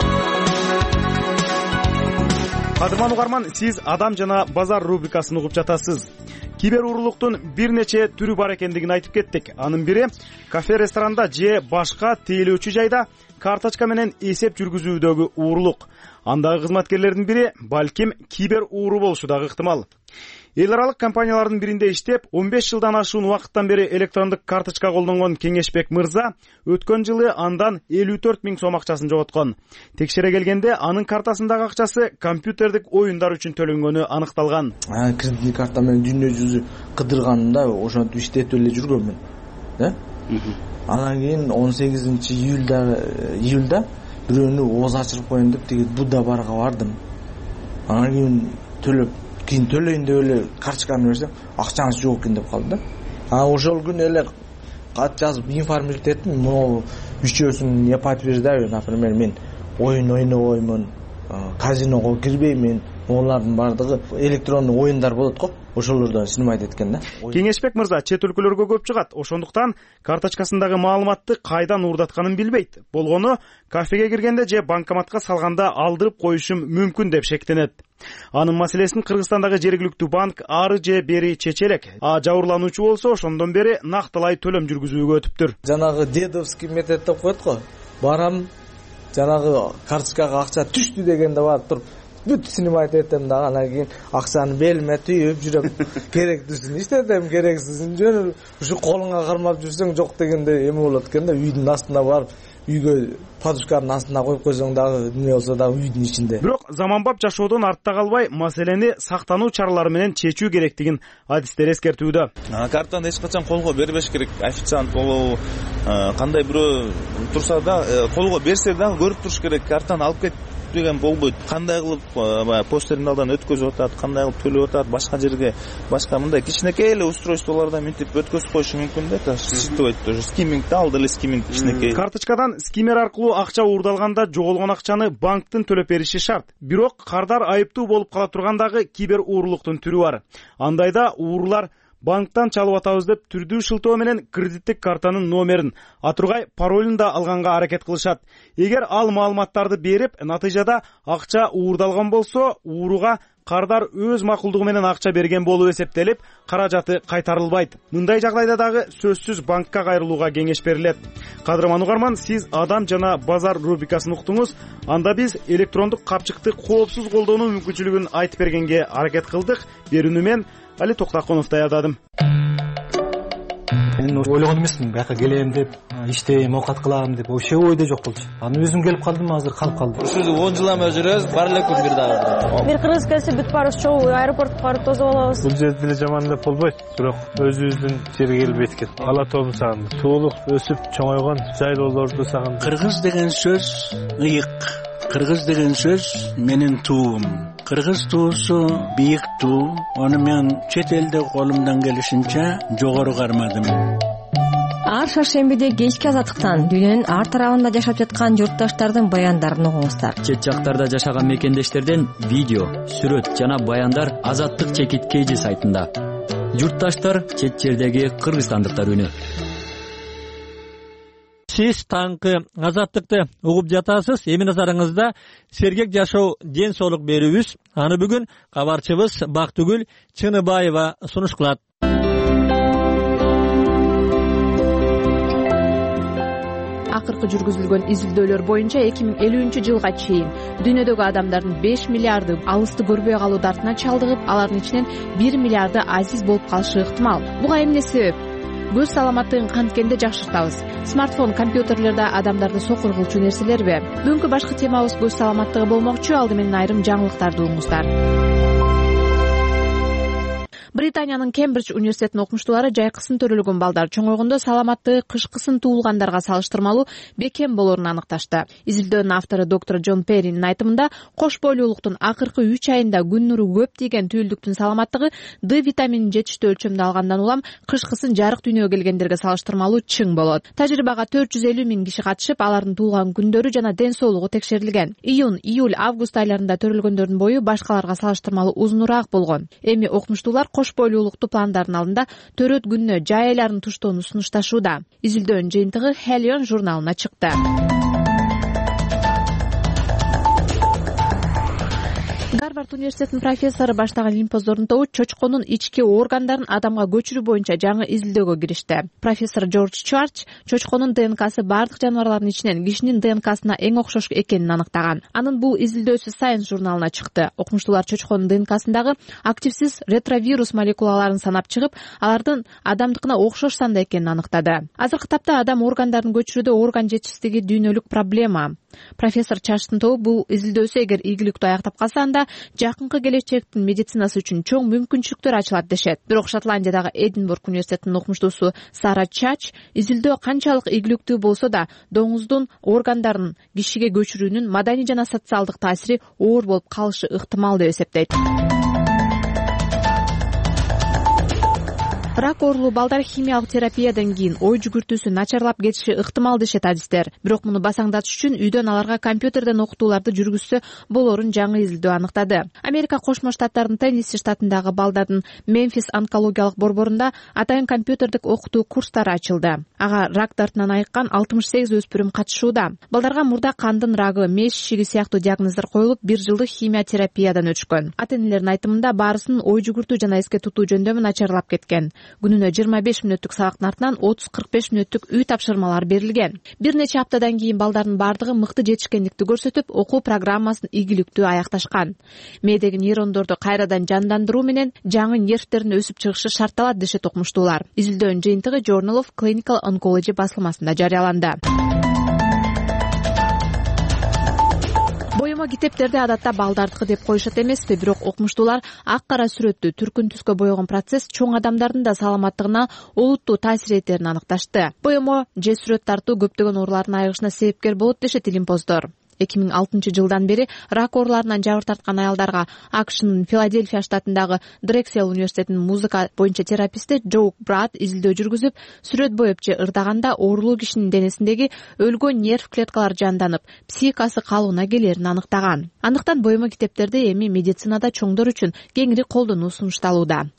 Кадырман угарман, сиз Адам жана базар рубрикасын угуп жатасыз. Кибер уурулуктун бир нече түрү бар экендигин айтып кеттик. Анын бири кафе, ресторанда же башка тейлөөчү жайда карточка менен эсеп жүргүзүүдөгү уурулук. Андагы кызматкерлердин бири балким кибер ууру болушу дагы ыктымал. Эл аралык компаниялардын биринде иштеп, 15 жылдан ашуун убакыттан бери электрондук карточка колдонгон Кеңешбек мырза өткөн жылы андан 54 000 сом акчасын жоготкон. Текшере келгенде анын картасындагы акчасы компьютердик оюндар үчүн төлөнгөнү аныкталган. Кредиттик карта менен дүйнө жүзү кыдырганында ошентип иштетип эле жүргөнмүн. Анан кийин 18 июлда бирөөнү ооз ачырып коеюн деп тиги Будда барга бардым. Анан кийин кийин төлөйүн деп эле карточканы берсем акчаңыз жок экен деп калды да. Ошол күнү эле кат жазып информировать эттим. Могу үчөөсүн эпат берди. Например, мен оюн ойнобоймун, казиного кирбеймин. Олардын бардыгы электрондуу оюндар болот го. Ошолордон снимать эткен да. Кеңешбек мырза чет өлкөлөргө көп чыгат. Ошондуктан карточкасындагы маалыматты кайдан уурдатканын билбейт. Болгону кафеге киргенде же банкоматка салганда алдырып коюшум мүмкүн деп шектенет. Анын маселесин Кыргызстандагы жергиликтүү банк ары же бери чече элек. Жабырлануучу болсо ошондон бери нактылай төлөм жүргүзүүгө өтүптүр. Жанагы дедовский метод деп коет го. Барам, жанагы карточкага акча түштү дегенде барып туруп бүт снимать этем дагы, анан кийин акчаны белиме түйүп жүрөм. Керектүүсүн иштетем, керексизин жөн ушу колуңа кармап жүрсөң жок дегенде эме болот экен да. Үйдүн астына барып, үйгө подушканын астына коюп койсоң дагы эмне болсо дагы үйдүн ичинде. Бирок заманбап жашоодон артта калбай, маселени сактануу чаралары менен чечүү керектигин адистер эскертүүдө. Картаны эч качан колго бербеш керек. Официант болобу, кандай бирөө турса да колго берсе да көрүп туруш керек. Картаны алып кет деген болбойт. Кандай кылып пост терминалдан өткөзүп атат, кандай кылып төлөп атат, башка жерге, башка мындай кичинекей эле устройстволордон мынтип өткөзүп коюшу мүмкүн да. Ситибейт тоже скиминг да, алды эле скиминг кичинекей. Карточкадан скимер аркылуу акча уурдалганда жоголгон акчаны банктын төлөп бериши шарт. Бирок кардар айыптуу болуп кала тургандагы кибер уурлуктун түрү бар. Андайда уурулар банктан чалып атабыз деп түрдүү шылтоо менен кредиттик картанын номерин, атургай паролун да алганга аракет кылышат. Эгер ал маалыматтарды берип, натыйжада акча уурдалган болсо, ууруга кардар өз макулдугу менен акча берген болуп эсептелип, каражаты кайтарылбайт. Мындай жагдайда дагы сөзсүз банкка кайрылууга кеңеш берилет. Кадырман угарман, сиз Адам жана базар рубрикасын уктуңуз. Анда биз электрондук капчыкты коопсуз колдонуу мүмкүнчүлүгүн айтып бергенге аракет кылдык. Берүүнү мен Али Токтаконов даярдадым. Мен ойлогон эмесмин, бияка келем деп, иштейм, оокат кылам деп, вообще ойдо жок болчу. Аны өзүм келип калдым, азыр калып калдым. Ушул 10 жыл эме жүрөбүз, бар эле күн бир дагы. Бир кыргыз келсе бүт барыбыз чогуу аэропортко барып тосуп алабыз. Бул жерде деле жаман деп болбойт, бирок өзүбүздүн жерге келип эткен. Ала тоом сагындым. Туулук өсүп чоңойгон жайлоолорду сагындым. Кыргыз деген сөз ыйык. Кыргыз деген сөз менин туум. Кыргыз туусу бийик туу. Аны мен чет элде колумдан келишинче жогору кармадым. Ар шаршембиде кечки азаттыктан дүйнөнүн ар тарабында жашап жаткан журтташтардын баяндарын угуңуздар. Чет жактарда жашаган мекендештерден видео, сүрөт жана баяндар Азаттык чекит KG сайтында. Журтташтар чет жердеги кыргызстандыктар үнү. Сиз таңкы Азаттыкты угуп жатасыз. Эми назарыңызда сергек жашоо ден соолук берүүбүз. Аны бүгүн кабарчыбыз Бактыгүл Чыныбаева сунуш кылат. Акыркы жүргүзүлгөн изилдөөлөр боюнча 2050-жылга чейин дүйнөдөгү адамдардын 5 миллиарды алысты көрбөй калуу дартына чалдыгып, алардын ичинен 1 миллиарды азиз болуп калышы ыктымал. Буга эмне себеп? Көз саламаттыгын канткенде жакшыртабыз. Смартфон, компьютерлерде адамдарды сокур кылчу нерселерби? Бүгүнкү башкы темабыз көз саламаттыгы болмокчу. Алды менен айрым жаңылыктарды угуңуздар. Британиянын Кембридж университетинин окумуштуулары жайкысын төрөлгөн балдар чоңойгондо саламаттыгы кышкысын туулгандарга салыштырмалуу бекем болоорун аныкташты. Изилдөөнүн автору доктор Джон Перринин айтымында, кош бойлуулуктун акыркы 3 айында күн нуру көп тийген түйүлдүктүн саламаттыгы D витаминин жетиштүү өлчөмдө алгандан улам кышкысын жарык дүйнөгө келгендерге салыштырмалуу чың болот. Тажрыйбага 450 000 киши катышып, алардын туулган күндөрү жана ден соолугу текшерилген. Июнь, июль, август айларында төрөлгөндөрдүн бою башкаларга салыштырмалуу узунураак болгон. Эми окумуштуулар кош бойлуулукту пландардын алдында төрөт күнүнө жай айларын туштоону сунушташууда. Изилдөөнүн жыйынтыгы Helion журналына чыкты. Гарвард университетинин профессору баштаган лимпоздордун тобу чочконун ички органдарын адамга көчүрүү боюнча жаңы изилдөөгө киришти. Профессор Джордж Чарч чочконун ДНКсы бардык жаныбарлардын ичинен кишинин ДНКсына эң окшош экенин аныктаган. Анын бул изилдөөсү Science журналына чыкты. Окумуштуулар чочконун ДНКсындагы активсиз ретровирус молекулаларын санап чыгып, алардын адамдыкына окшош санда экенин аныктады. Азыркы тапта адам органдарын көчүрүүдө орган жетишсиздиги дүйнөлүк проблема. Профессор Чарчтын тобу бул изилдөөсү эгер ийгиликтүү аяктап калса, анда жакынкы келечектин медицинасы үчүн чоң мүмкүнчүлүктөр ачылат дешет. Бирок Шотландиядагы Эдинбург университетинин окумуштуусу Сара Чач изилдөө канчалык ийгиликтүү болсо да, доңуздун органдарын кишиге көчүрүүнүн маданий жана социалдык таасири оор болуп калышы ыктымал деп эсептейт. рак оорулуу балдар химиялык терапиядан кийин ой жүгүртүүсү начарлап кетиши ыктымал дешет адистер. Бирок муну басаңдатыш үчүн үйдөн аларга компьютерден окутууларды жүргүзсө болорун жаңы изилдөө аныктады. Америка Кошмо Штаттарынын Теннесси штатындагы балдардын Мемфис онкологиялык борборунда атайын компьютердик окутуу курстары ачылды. Ага рак дартынан айыккан 68 өспүрүм катышууда. Балдарга мурда кандын рагы, меш ишиги сыяктуу диагноздор коюлуп, 1 жылдык химия терапиядан өтүшкөн. Ата-энелердин айтымында баарысынын ой жүгүртүү жана эске тутуу жөндөмү начарлап кеткен. Күнүнө 25 мүнөттүк сабактын артынан 30-45 мүнөттүк үй тапшырмалар берилген. Бир нече аптадан кийин балдардын бардыгы мыкты жетишкендикти көрсөтүп, окуу программасын ийгиликтүү аякташкан. Мээдеги нейрондорду кайрадан жандандыруу менен жаңы нервтердин өсүп чыгышы шартталат дешет окумуштуулар. Изилдөөнүн жыйынтыгы Journal of Clinical Oncology басылмасында жарыяланды. Боёмо китептерди адатта балдардыкы деп коюшат эмеспи, бирок окумуштуулар ак кара сүрөттү түркүн түскө боёгон процесс чоң адамдардын да саламаттыгына олуттуу таасир этерин аныкташты. Боёмо же сүрөт тартуу көптөгөн оорулардын айыгышына себепкер болот дешет илимпоздор. 2006 жылдан бери рак ооруларынан жабыр тарткан аялдарга АКШнын Филадельфия штатындагы Дрексел университетинин музыка боюнча тераписти Джоук Брат изилдөө жүргүзүп, сүрөт боеп же ырдаганда оорулуу кишинин денесиндеги өлгөн нерв клеткалары жанданып, психикасы калыбына келерин аныктаган. Андыктан боёмо китептерди эми медицинада чоңдор үчүн кеңири колдонуу сунушталууда.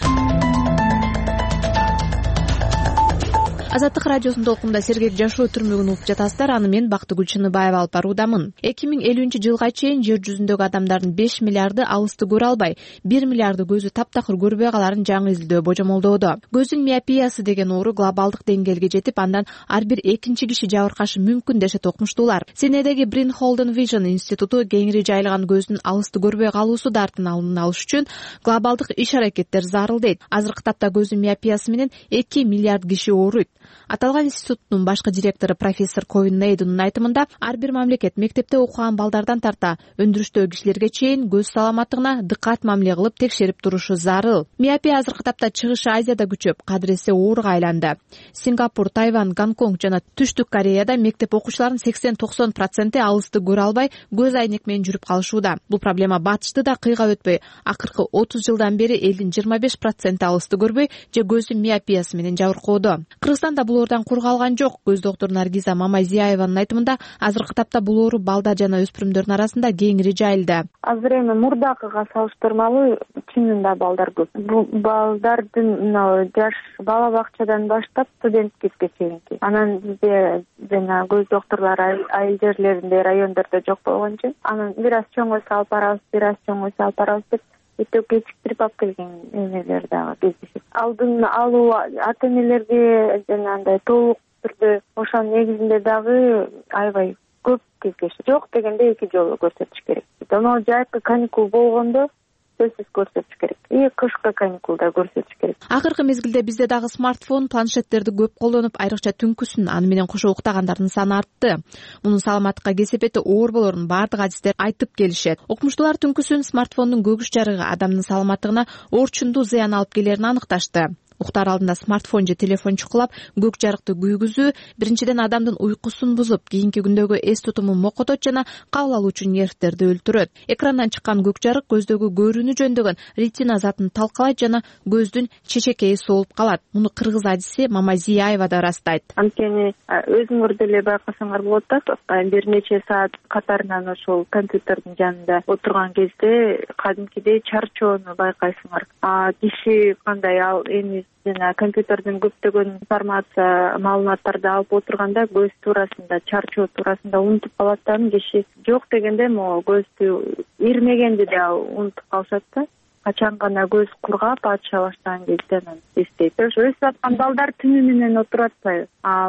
Азаттык радиосунун толкунда сергек жашоо түрмөгүн угуп жатасыздар. Аны мен Бактыгүл Чыныбаева алып баруудамын. 2050-жылга чейин жер жүзүндөгү адамдардын 5 миллиарды алысты көрө албай, 1 миллиарды көзү таптакыр көрбөй каларын жаңы изилдөө божомолдоодо. Көздүн миопиясы деген оору глобалдык деңгээлге жетип, андан ар бир экинчи киши жабыркашы мүмкүн дешет окумуштуулар. Сиднейдеги Брин Холден Vision институту кеңири жайылган көздүн алысты көрбөй калуусу дартын алыш үчүн глобалдык иш-аракеттер зарыл дейт. Азыркы тапта көздүн миопиясы менен 2 миллиард киши ооруйт. Аталган институттун башкы директору профессор Ковин Нейдунун айтымында, ар бир мамлекет мектепте окуган балдардан тарта өндүрүштөгү кишилерге чейин көз саламаттыгына дыккат мамиле кылып текшерип турушу зарыл. Миопия азыркы тапта Чыгыш Азияда күчөп, кадыресе ооруга айланды. Сингапур, Тайвань, Гонконг жана Түштүк Кореяда мектеп окуучуларынын 80-90% алысты көрө албай, көз айнек менен жүрүп калышууда. Бул проблема батышты да кыйга өтпөй, акыркы 30 жылдан бери элдин 25% алысты көрбөй же көздүн миопиясы менен жабыркоодо. Кыргызстанда бул оорудан кур калган жок. Көз доктуру Наргиза Мамайзиаеванын айтымында, азыркы тапта бул оору балдар жана өспүрүмдөрдүн арасында кеңири жайылды. Азыр эми мурдакыга салыштырмалуу чынында балдар көп. Бул балдардын жаш бала бакчадан баштап студенттикке чейинки. Анан бизде жана көз доктурлары айыл жерлеринде, райондордо жок болгон үчүн, анан бир аз чоңойсо алып барабыз, бир аз чоңойсо алып барабыз деп өтө кечиктирип алып келген эмелер дагы кездешет. Алдын алуу ата-энелерге жанагындай толук түрдө ошонун негизинде дагы аябай көп кездешет. Жок дегенде 2 жолу көрсөтүш керек. Анан жайкы каникул болгондо сөзсүз көрсөтүш керек. Кышкы каникулда көрсөтүш керек. Акыркы мезгилде бизде дагы смартфон, планшеттерди көп колдонуп, айрыкча түнкүсүн аны менен кошо уктагандардын саны артты. Мунун саламаттыкка кесепети оор болорун бардык адистер айтып келишет. Окумуштуулар түнкүсүн смартфондун көгүш жарыгы адамдын саламаттыгына орчундуу зыян алып келерин аныкташты. Уктар алдында смартфон же телефон чукулап, көк жарыкты күйгүзүү биринчиден адамдын уйкусун бузуп, кийинки күндөгү эс тутумун мокотот жана кабыл алуучу нервтерди өлтүрөт. Экрандан чыккан көк жарык көздөгү көрүүнү жөндөгөн ретина затын талкалайт жана көздүн чечекейи соолуп калат. Муну кыргыз адиси Мамайзиаева да ырастайт. Анткени өзүңөр деле байкасаңар болот да, бир нече саат катарынан ошол компьютердин жанында отурган кезде кадимкидей чарчоону байкайсыңар. Киши кандай эми жана компьютердин көптөгөн информация, маалыматтарды алып отурганда көз туурасында, чарчоо туурасында унутуп калат да, киши жок дегенде могу көздү ирмегенди да унутуп калышат да. Качан гана көз кургап ача баштаган кезде анан эстейт. Ошо өсүп аткан балдар түнү менен отуруп атпайбы?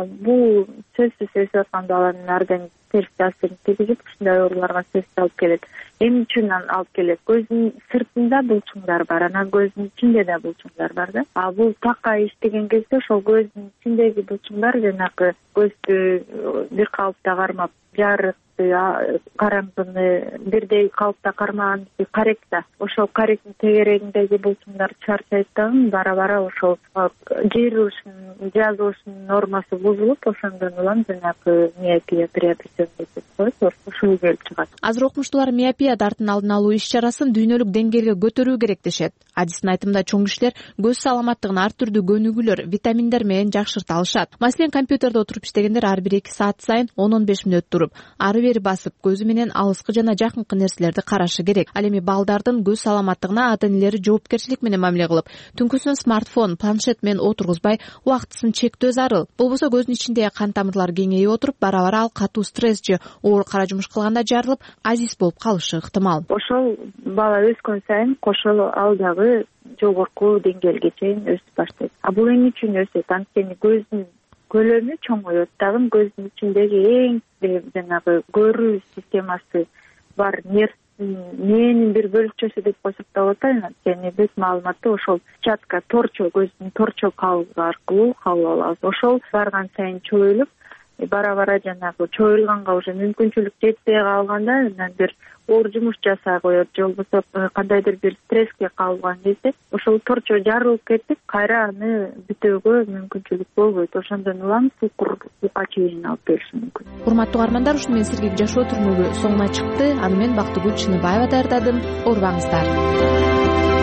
Бул сөзсүз өсүп аткан баланын организмине терс таасирин тийгизип, ушундай ооруларга сөзсүз алып келет. Эмне үчүн алып келет? Көздүн сыртында булчуңдар бар, анан көздүн ичинде да булчуңдар бар да. Бул такка иштеген кезде ошол көздүн ичиндеги булчуңдар жанагы көздү бир калыпта кармап, жарык караңгыны бирдей калыпта кармаган карек да, ошол каректин тегерегиндеги булчуңдар чарчайт дагы, бара бара ошол жыйылышын жазылышынын нормасы бузулуп, ошондон улам жанагы миопия приобретенный деп коет, ушул келип чыгат. Азыр окумуштуулар миопия дартын алдын алуу иш-чарасын дүйнөлүк деңгээлге көтөрүү керек дешет. Адистин айтымында чоң кишилер көз саламаттыгын ар түрдүү көнүгүүлөр, витаминдер менен жакшырта алышат. Маселен, компьютерде отуруп иштегендер ар бир 2 саат сайын 10-15 мүнөт туруп, ары бери басып, көзү менен алыскы жана жакынкы нерселерди карашы керек. Ал эми балдардын көз саламаттыгына ата-энелери жоопкерчилик менен мамиле кылып, түнкүсүн смартфон, планшет менен отургузбай, убактысын чектөө зарыл. Болбосо көздүн ичиндеги кан тамырлар кеңейип отуруп, бара-бара ал катуу стресс же оор кара жумуш кылганда жарылып, азиз болуп калышы ыктымал. Ошол бала өскөн сайын кошо ал дагы жогорку деңгээлге чейин өсүп баштайт. Бул эмне үчүн өсөт? Анткени көздүн көлөмү чоңойот дагы, көздүн ичиндеги эң жанагы көрүү системасы бар нервнин бир бөлүкчөсү деп койсок да болот. Анткени бүт маалыматты ошол сетчатка, торчо, көздүн торчо кабыгы аркылуу кабыл алабыз. Ошол барган сайын чоюлуп, бара-бара жанагы чоюлганга уже мүмкүнчүлүк жетпей калганда анан бир оор жумуш жасай коет, же болбосо кандайдыр бир стресске кабылган кезде ошол торчо жарылып кетип, кайра аны бүтөөгө мүмкүнчүлүк болбойт. Ошондон улам сукурга чейин алып келиши мүмкүн. Урматтуу угармандар, ушуну менен сергек жашоо түрмөгү соңуна чыкты. Аны мен Бактыгүл Чыныбаева даярдадым. Оорубаңыздар.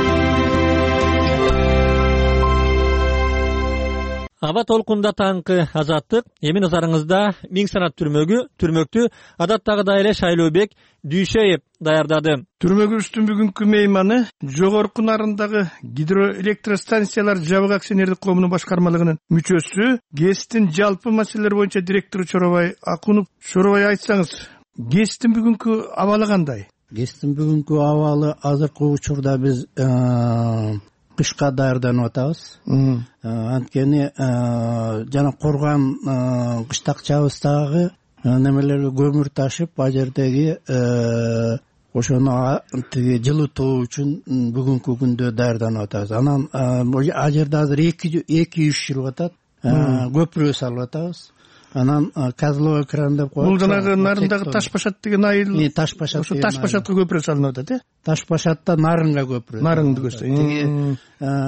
Аба толкунда таңкы Азаттык, эми назарыңызда Миң санат түрмөктү адаттагыдай эле Шайлообек Дүйшеев даярдады. Түрмөгүбүздүн бүгүнкү мейманы жогорку нарындагы гидроэлектростанциялар жабык акционердик коомунун башкармалыгынын мүчөсү, ГЭСтин жалпы маселелер боюнча директору Чоробай Акунов. Чоробай, айтсаңыз, ГЭСтин бүгүнкү абалы кандай? ГЭСтин бүгүнкү абалы азыркы учурда биз кышка даярданып атабыз. Анткени жана корган кыштакчабыздагы немелерге көмүр ташып, ал жердеги ошону жылытуу үчүн бүгүнкү күндө даярданып атабыз. Анан ал жерде азыр 2-3 жүрүп атат. Көпүрө салып атабыз. Анан козловой кран деп коет. Бул жанагы нарындагы Ташбашат деген айыл. Ташбашат. Ошо Ташбашатка көпүрө салынып атат, Ташбашатта Нарынга көпүрө. Нарынды көздөй.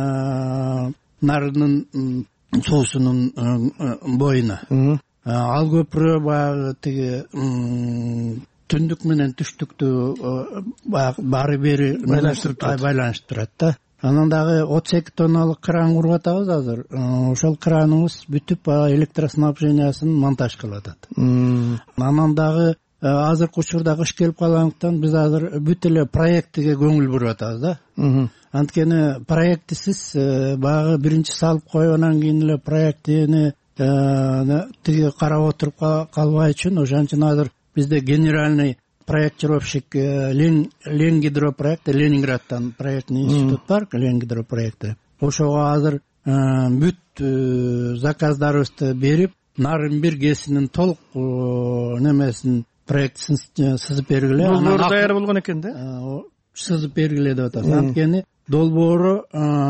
Нарынын суусунун боюна. Ал көпүрө баягы тиги түндүк менен түштүктү бары бери байланыштырып турат да. Анан дагы 32 тонналык кран куруп атабыз азыр. Ошол краныбыз бүтүп электроснабжениясын монтаж кылып атат. Анан дагы азыркы учурда кыш келип калгандыктан биз азыр бүт эле проектиге көңүл буруп атабыз да. Анткени проектисиз баягы биринчи салып коюп анан кийин эле проектини тиги карап отуруп калбай үчүн ошон үчүн азыр бизде генеральный проектировщик Лен гидропроект, Ленинградтан проектный институт бар, Лен гидропроекти. Ошого азыр бүт заказдарыбызды берип, Нарын 1 ГЭСинин толук немесин проектисин сызып бергиле. Долбоору даяр болгон экен да? Сызып бергиле деп атат. Анткени долбоору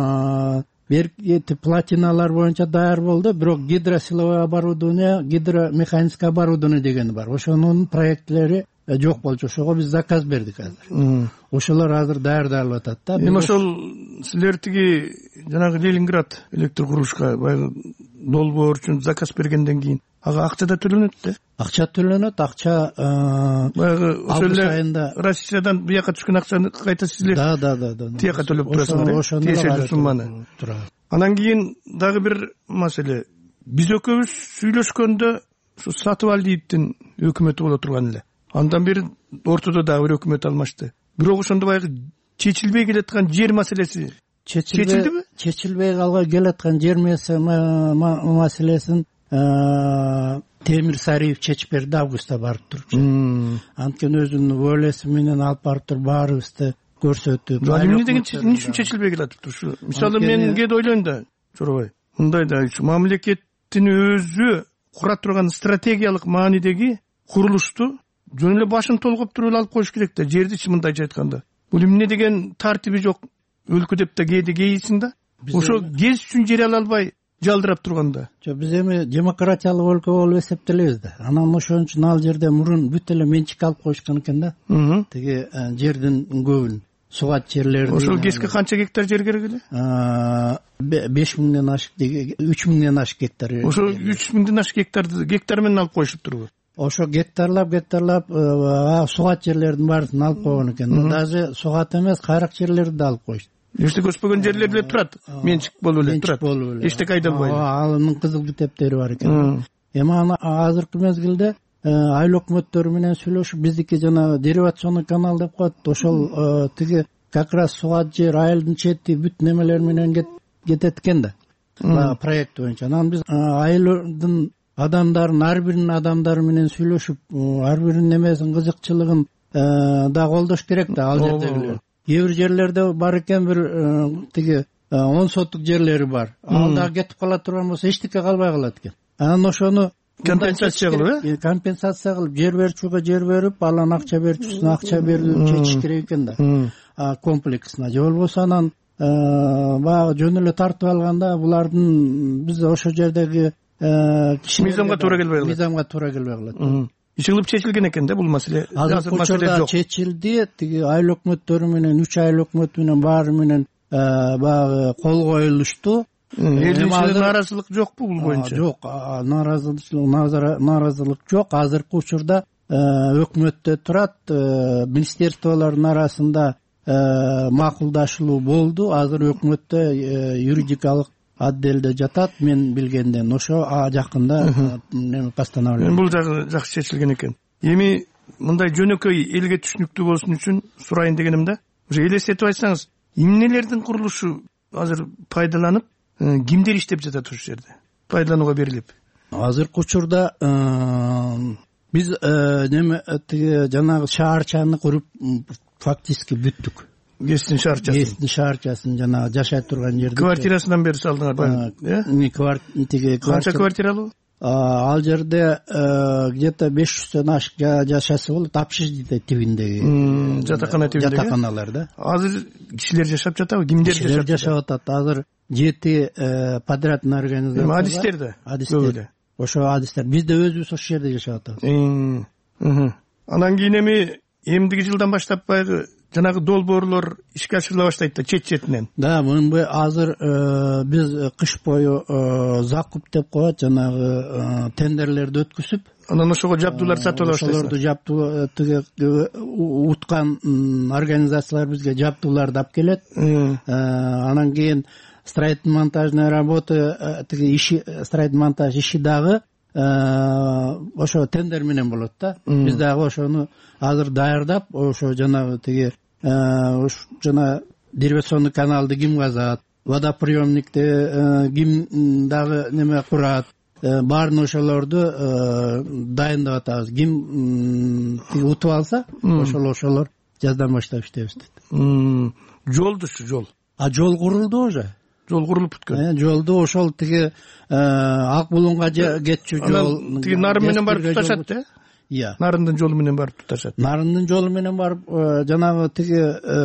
платиналар боюнча даяр болду, бирок гидросиловое оборудование, гидромеханикский оборудование деген бар. Ошонун проектлери жок болчу. Ошого биз заказ бердик азыр. Ошолор азыр даярдалып атат да. Эми ошол силер тиги жанагы Ленинград электр курушка баягы долбоор үчүн заказ бергенден кийин ага акча да төлөнөт да? Акча төлөнөт, акча баягы ошол эле Россиядан бияка түшкөн акчаны кайта силер тияка төлөп турасыңар, тиешелүү сумманы. Анан кийин дагы бир маселе. Биз экөөбүз сүйлөшкөндө ушу Сатыбалдиевдин өкмөтү боло турган эле. Андан бери ортодо дагы бир өкмөт алмашты. Бирок ошондо баягы чечилбей келаткан жер маселеси чечилдиби? Чечилбей калган келаткан жер маселесин Темир Сариев чечип берди, августта барып турчу. Анткени өзүнүн волеси менен алып барып туруп баарыбызды көрсөтүп. Эмне деген эмне үчүн чечилбей келатыптыр ушу? Мисалы мен кээде ойлойм да, Чоробай, мындай да, мамлекеттин өзү кура турган стратегиялык маанидеги курулушту жөн эле башын толгоп туруп алып коюш керек да, жердичи мындайча айтканда. Бул эмне деген тартиби жок өлкө деп да кээде кейисиң да. Ошо ГЭС үчүн жер ала албай, жалдырап турганда. Биз эми демократиялык өлкө болуп эсептелебиз да. Анан ошон үчүн ал жерде мурун бүт эле менчикке алып коюшкан экен да. Тиги жердин көбүн, сугат жерлерди. Ошол КЭСке канча гектар жер керек эле? 5000ден ашык, 3000ден ашык гектар. Ошо 3000ден ашык гектарды гектар менен алып коюшуп турбу? Ошо гектарлап сугат жерлердин баарысын алып койгон экен. Даже сугат эмес, кайрак жерлерди да алып коюшту. Эчтеке өспөгөн жерлер деле турат. Менчик болуп эле турат. Эчтеке айдалбайт. Анын кызыл китептери бар экен. Эми аны азыркы мезгилде айыл өкмөттөрү менен сүйлөшүп, биздики жана деривационный канал деп коет. Ошол тиги как раз сугат жер, айылдын чети бүт немелер менен кетет экен да. Проект боюнча. Анан биз айылдын адамдарын, ар биринин адамдары менен сүйлөшүп, ар биринин немесин, кызыкчылыгын да колдош керек да ал жердегилер. Кээ бир жерлерде бар экен, бир тиги 10 соттук жерлери бар. Ал да кетип кала турган болсо эчтеке калбай калат экен. Анан ошону компенсация кылып, компенсация кылып, жер берүүчүгө жер берип, анан акча берүүчүсүнө акча берип чечиш керек экен да. Комплексна. Же болбосо анан баягы жөн эле тартып алганда булардын биз ошол жердеги мыйзамга туура келбей калат. Иш кылып чечилген экен да бул маселе. Азыр учурда чечилди. Тиги айыл өкмөттөрү менен, 3 айыл өкмөтү менен баары менен баягы кол коюлушту. Элдин ичинде нааразылык жокпу бул боюнча? Жок, нааразылык жок. Азыркы учурда өкмөттө турат, министерстволордун арасында макулдашылуу болду. Азыр өкмөттө юридикалык отделде жатат, мен билгенден. Ошо жакында постановление. Бул жакшы чечилген экен. Эми мындай жөнөкөй элге түшүнүктүү болсун үчүн сурайын дегеним да. Уже элестетип айтсаңыз, эмнелердин курулушу азыр пайдаланып, кимдер иштеп жатат ушул жерде? Пайдаланууга берилип. Азыркы учурда биз жанагы шаарчаны куруп фактически бүттүк. КЭСтин шаарчасын жанагы жашай турган жерде. Квартирасынан бери салдыңар, э? Канча квартиралуу? Ал жерде где-то 500дөн ашык жашасы болот, общежитие тибиндеги. Жатакана тибиндеги. Жатаканалар да. Азыр кишилер жашап жатабы? Кимдер жашап атат? Азыр 7 подрядный организация. Адистер да. Адистер. Ошо адистер. Биз да өзүбүз ошол жерде жашап атабыз. Анан кийин эми эмдиги жылдан баштап баягы жанагы долбоорлор ишке ашырыла баштайт да чет-четинен. Да, муну азыр биз кыш бою закуп деп коет, жанагы тендерлерди өткүзүп, анан ошого жабдуулар сатып ала баштайсыздар. Ошолорду жабдуу уткан организациялар бизге жабдууларды алып келет. Анан кийин строительно-монтажный работа, строительно-монтаж иши дагы ошо тендер менен болот да. Биз дагы ошону азыр даярдап, ошо жанагы тиги жана деривационный каналды ким казат, водоприемникти ким дагы неме курат, баарын ошолорду дайындап атабыз. Ким утуп алса, ошолор жаздан баштап иштейбиз дейт. Жолдучу жол. Жол курулду уже. Жол курулуп бүткөн. Жолду ошол тиги Ак Булунга кетчү жол. Тиги Нарын менен барып туташат да? Иә. Нарындын жолу менен барып туташат. Нарындын жолу менен барып жанагы тиги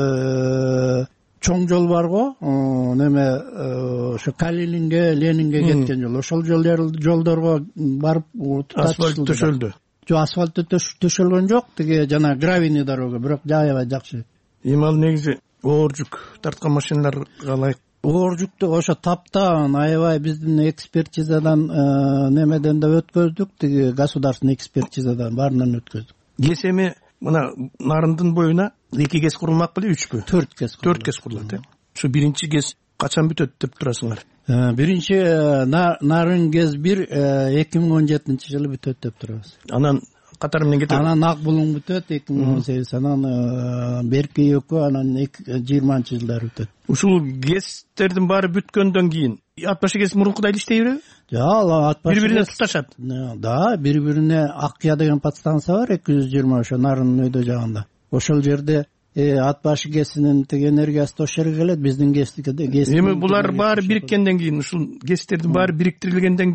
чоң жол бар го, неме ошо Калининге, Ленинге кеткен жол. Ошол жолдорго барып асфальт төшөлдү. Жок, асфальт төшөлгөн жок, тиги жана гравийный дорога, бирок аябай жакшы. Эми ал негизи оор жүк тарткан машиналарга ылайык. Оор жүктү ошо таптан аябай биздин экспертизадан немеден да өткөздүк, тиги государственный экспертизадан баарынан өткөздүк. Кесеми мына Нарындын боюна 2 КЭС курулмак беле, 3пү? 4 КЭС. 4 КЭС курулат, э? Ушу биринчи КЭС качан бүтөт деп турасыңар? Биринчи Нарын КЭС 1 2017-жылы бүтөт деп турабыз. Анан катары менен кетет. Анан Ак Булуң бүтөт 2018, анан берки экөө, анан 20-жылдары бүтөт. Ушул КЭСтердин баары бүткөндөн кийин Атбашы КЭС мурункудай эле иштей береби? Жок, Атбашы бири-бирине туташат. Да, бири-бирине Аккыя деген подстанция бар, 220 ошо Нарындын өйдө жагында. Ошол жерде Атбашы КЭСинин тиги энергиясы ошол жерге келет, биздин КЭС. Эми булар баары бириккенден кийин, ушул КЭСтердин баары бириктирилгенден кийин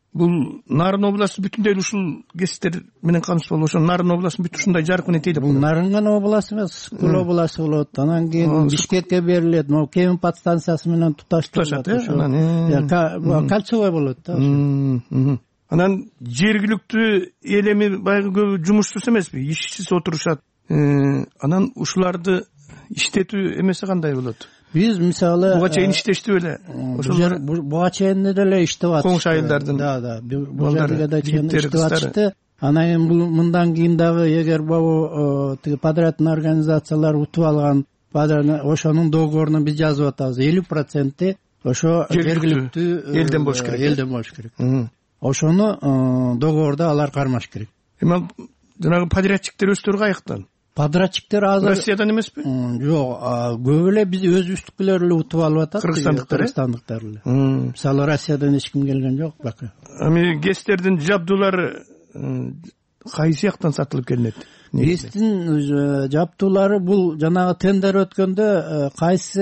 бул Нарын областы бүтүндөй ушул кесиптер менен камсыз болуп, ошо Нарын областын бүт ушундай жаркын этейт деп. Бул Нарын гана областы эмес, Көл областы болот. Анан кийин Бишкекке берилет. Могу Кемин подстанциясы менен туташтырылат. Кольцевой болот да. Анан жергиликтүү эл эми баягы көбү жумушсуз эмеспи, ишсиз отурушат. Анан ушуларды иштетүү эмеси кандай болот? Биз мисалы буга чейин иштештип эле. Ошолор буга чейин деле иштеп атышты. Коңшу айылдардын. Да. Бул жерге да чейин иштеп атышты. Анан эми бул мындан кийин дагы эгер могу тиги подрядный организациялар утуп алган ошонун договорун биз жазып атабыз. 50% ошо жергиликтүү элден болуш керек. Элден болуш керек. Ошону договордо алар кармаш керек. Эми жанагы подрядчиктер өздөрү каяктан? Подрядчиктер азыр Россиядан эмеспи? Жок, көп эле биз өзүбүздүкүлөр эле утуп алып атат. Кыргызстандыктар эле. Мисалы Россиядан эч ким келген жок бака. Эми ГЭСтердин жабдуулары кайсы жактан сатылып келинет? ГЭСтин жабдуулары бул жанагы тендер өткөндө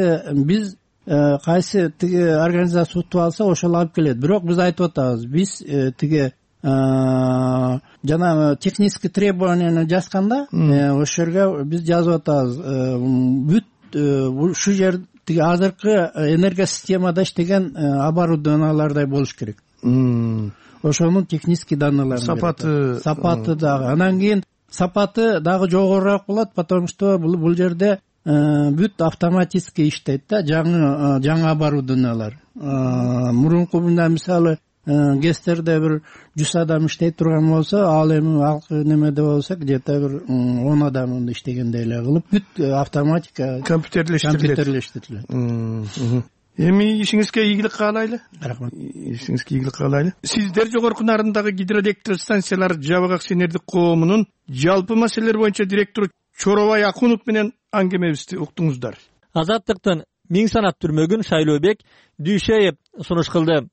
кайсы тиги организация утуп алса ошол алып келет. Бирок биз айтып атабыз, биз тиги жанагы технический требованияны жазганда ошол жерге биз жазып атабыз, бүт ушу жер тиги азыркы энергосистемада иштеген оборудованиялардай болуш керек. Ошонун технический данныйларын сапаты дагы. Анан кийин сапаты дагы жогорураак болот, потому что бул жерде бүт автоматически иштейт да, жаңы оборудованиялар. Мурунку мында мисалы ГЭСтерде бир 100 адам иштей турган болсо, ал эми алкы немеде болсо где-то бир 10 адам иштегендей эле кылып бүт автоматика компьютерлештирилет. Эми ишиңизге ийгилик каалайлы. Рахмат. Ишиңизге ийгилик каалайлы. Сиздер Жогорку Нарындагы гидроэлектростанциялар жабык акционердик коомунун жалпы маселелер боюнча директору Чоробай Акунов менен аңгемебизди уктуңуздар. Азаттыктын миң санат түрмөгүн Шайлообек Дүйшеев сунуш кылды.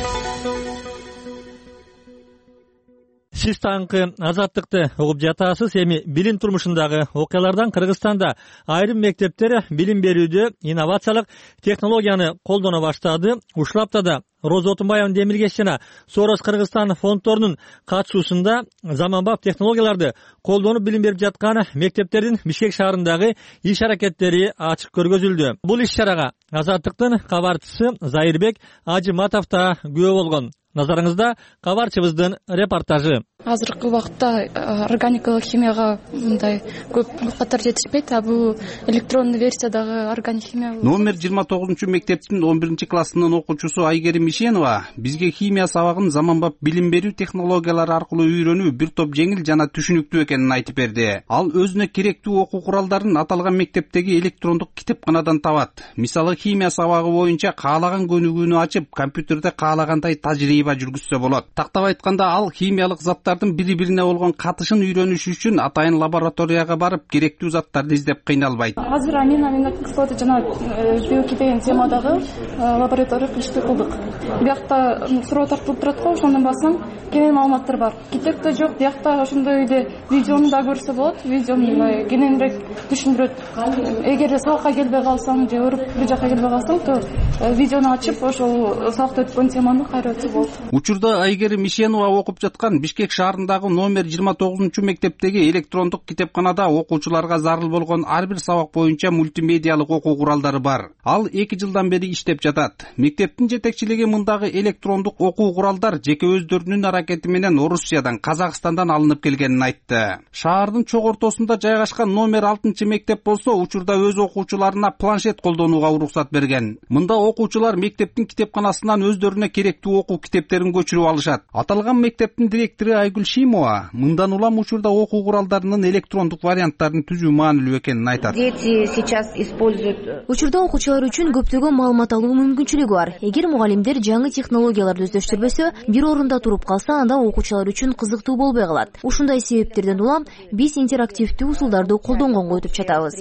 Сиз таңкы азаттыкты угуп жатасыз. Эми билим турмушундагы окуялардан Кыргызстанда айрым мектептер билим берүүдө инновациялык технологияны колдоно баштады. Ушул аптада Роза Отунбаева Демиргеш жана Сорос Кыргызстан фонддорунун катышуусунда заманбап технологияларды колдонуп билим берип жаткан мектептердин Бишкек шаарындагы иш-аракеттери ачык көргөзүлдү. Бул иш-чарага Азаттыктын кабарчысы Зайырбек Ажыматов да күбө болгон. Назарыңызда кабарчыбыздын репортажы. Азыркы убакытта органикалык химияга мындай көп катар жетишпейт, а бул электрондуу версиядагы органик химия. Номер 29 мектептин 11 классынын окуучусу Айгерим Ишенова бизге химия сабагын заманбап билим берүү технологиялары аркылуу үйрөнүү бир топ жеңил жана түшүнүктүү экенин айтып берди. Ал өзүнө керектүү окуу куралдарын аталган мектептеги электрондук китепканадан табат. Мисалы химия сабагы боюнча каалаган көнүгүүнү ачып, компьютерде каалагандай тажрыйба жүргүзсө болот. Тактап айтканда, ал химиялык заттардын бири-бирине болгон катышын үйрөнүш үчүн атайын лабораторияга барып, керектүү заттарды издеп кыйналбайт. Азыр аминокислота жана биохимия деген темадагы лаборатория иштеп кылдык. Биякта суроо тартылып турат го, ошондон бассаң кенен маалыматтар бар. Китепте жок, биякта ошондой эле видеону да көрсө болот. Видеону кененирээк түшүндүрөт. Эгер сабакка келбей калсаң же өрүп бир жака келбей калсаң, то видеону ачып, ошол сабакта өткөн теманы кайра өтсө болот. Учурда Айгерим Ишенова окуп жаткан Бишкек шаарындагы номер 29 мектептеги электрондук китепканада окуучуларга зарыл болгон ар бир сабак боюнча мультимедиалык окуу куралдары бар. Ал 2 жылдан бери иштеп жатат. Мектептин жетекчилиги мындагы электрондук окуу куралдар жеке өздөрүнүн аракети менен Орусиядан, Казакстандан алынып келгенин айтты. Шаардын чок ортосунда жайгашкан номер 6 мектеп болсо, учурда өз окуучуларына планшет колдонууга уруксат берген. Мында окуучулар мектептин китепканасынан өздөрүнө керектүү окуу китептерин көчүрүп алышат. Аталган мектептин директору Айгүл Шимова мындан улам учурда окуу куралдарынын электрондук варианттарын түзүү маанилүү экенин айтат. Дети сейчас используют. Учурда окуучулар үчүн көптөгөн маалымат алуу мүмкүнчүлүгү бар. Эгер мугалимдер жаңы технологияларды өздөштүрбөсө, бир орунда туруп калса, анда окуучулар үчүн кызыктуу болбой калат. Ушундай себептерден улам биз интерактивдүү усулдарды колдонгонго өтүп жатабыз.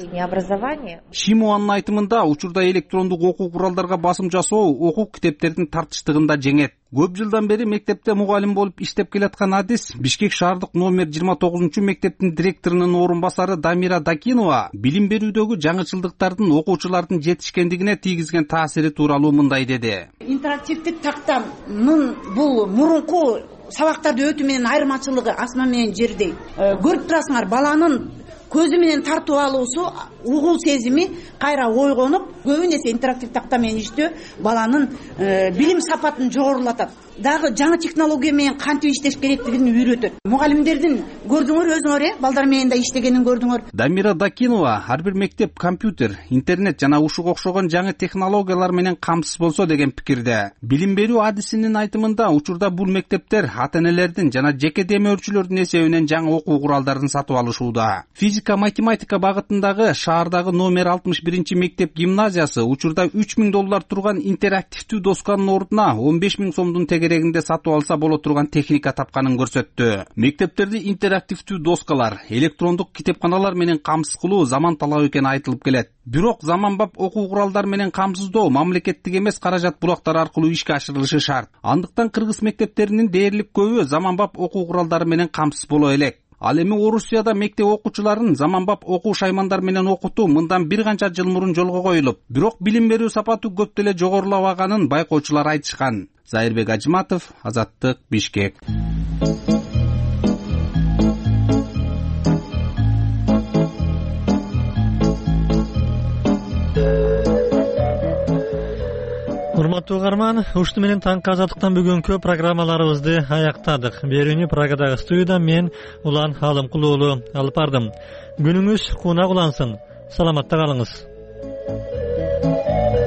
Шимованын айтымында, учурда электрондук окуу куралдарга басым жасоо окуу китептердин тартыштыгында жеңет. көп жылдан бери мектепте мугалим болуп иштеп келаткан Адис Бишкек шаардык номер 29 мектептин директорунун орун басары Дамира Дакинова билим берүүдөгү жаңычылдыктардын окуучулардын жетишкендигине тийгизген таасири тууралуу мындай деди. Интерактивдик тактанын бул мурунку сабактарды өтүү менен айырмачылыгы асман менен жердей. Көрүп турасыңар, баланын көзү менен тартып алуусу, угул сезими кайра ойгонуп, көбүнесе интерактив такта менен иштөө баланын билим сапатын жогорулатат. Дагы жаңы технология менен кантип иштеш керектигин үйрөтөт. Мугалимдердин көрдүңөр өзүңөр, балдар менен да иштегенин көрдүңөр. Дамира Дакинова ар бир мектеп компьютер, интернет жана ушуга окшогон жаңы технологиялар менен камсыз болсо деген пикирде. Билим берүү адисинин айтымында учурда бул мектептер ата-энелердин жана жеке демөөрчүлөрдүн эсебинен жаңы окуу куралдарын сатып алышууда. Физика, математика багытындагы шаардагы номер 61 мектеп гимназиясы учурда $3000 турган интерактивдүү досканын ордуна 15.000 сомдун тегерегинде сатып алса боло турган техника тапканын көрсөттү. Мектептерди интерактивдүү доскалар, электрондук китепканалар менен камсыз кылуу заман талабы экени айтылып келет. Бирок заманбап окуу куралдар менен камсыздоо мамлекеттик эмес каражат булактары аркылуу ишке ашырылышы шарт. Андыктан кыргыз мектептеринин дээрлик көбү заманбап окуу куралдары менен камсыз боло элек. Ал эми Орусияда мектеп окуучуларын заманбап окуу шаймандар менен окутуу мындан бир канча жыл мурун жолго коюлуп, бирок билим берүү сапаты көп деле жогорулабаганын байкоочулар айтышкан. Зайырбек Ажиматов, Азаттык, Бишкек. Урматтуу угарман, ушуну менен таңкы азаттыктан бүгүнкү программаларыбызды аяктадык. Берүүнү Прагадагы студияда мен Улан Алымкул уулу алып бардым. Күнүңүз кууна улансын. Саламатта калыңыз.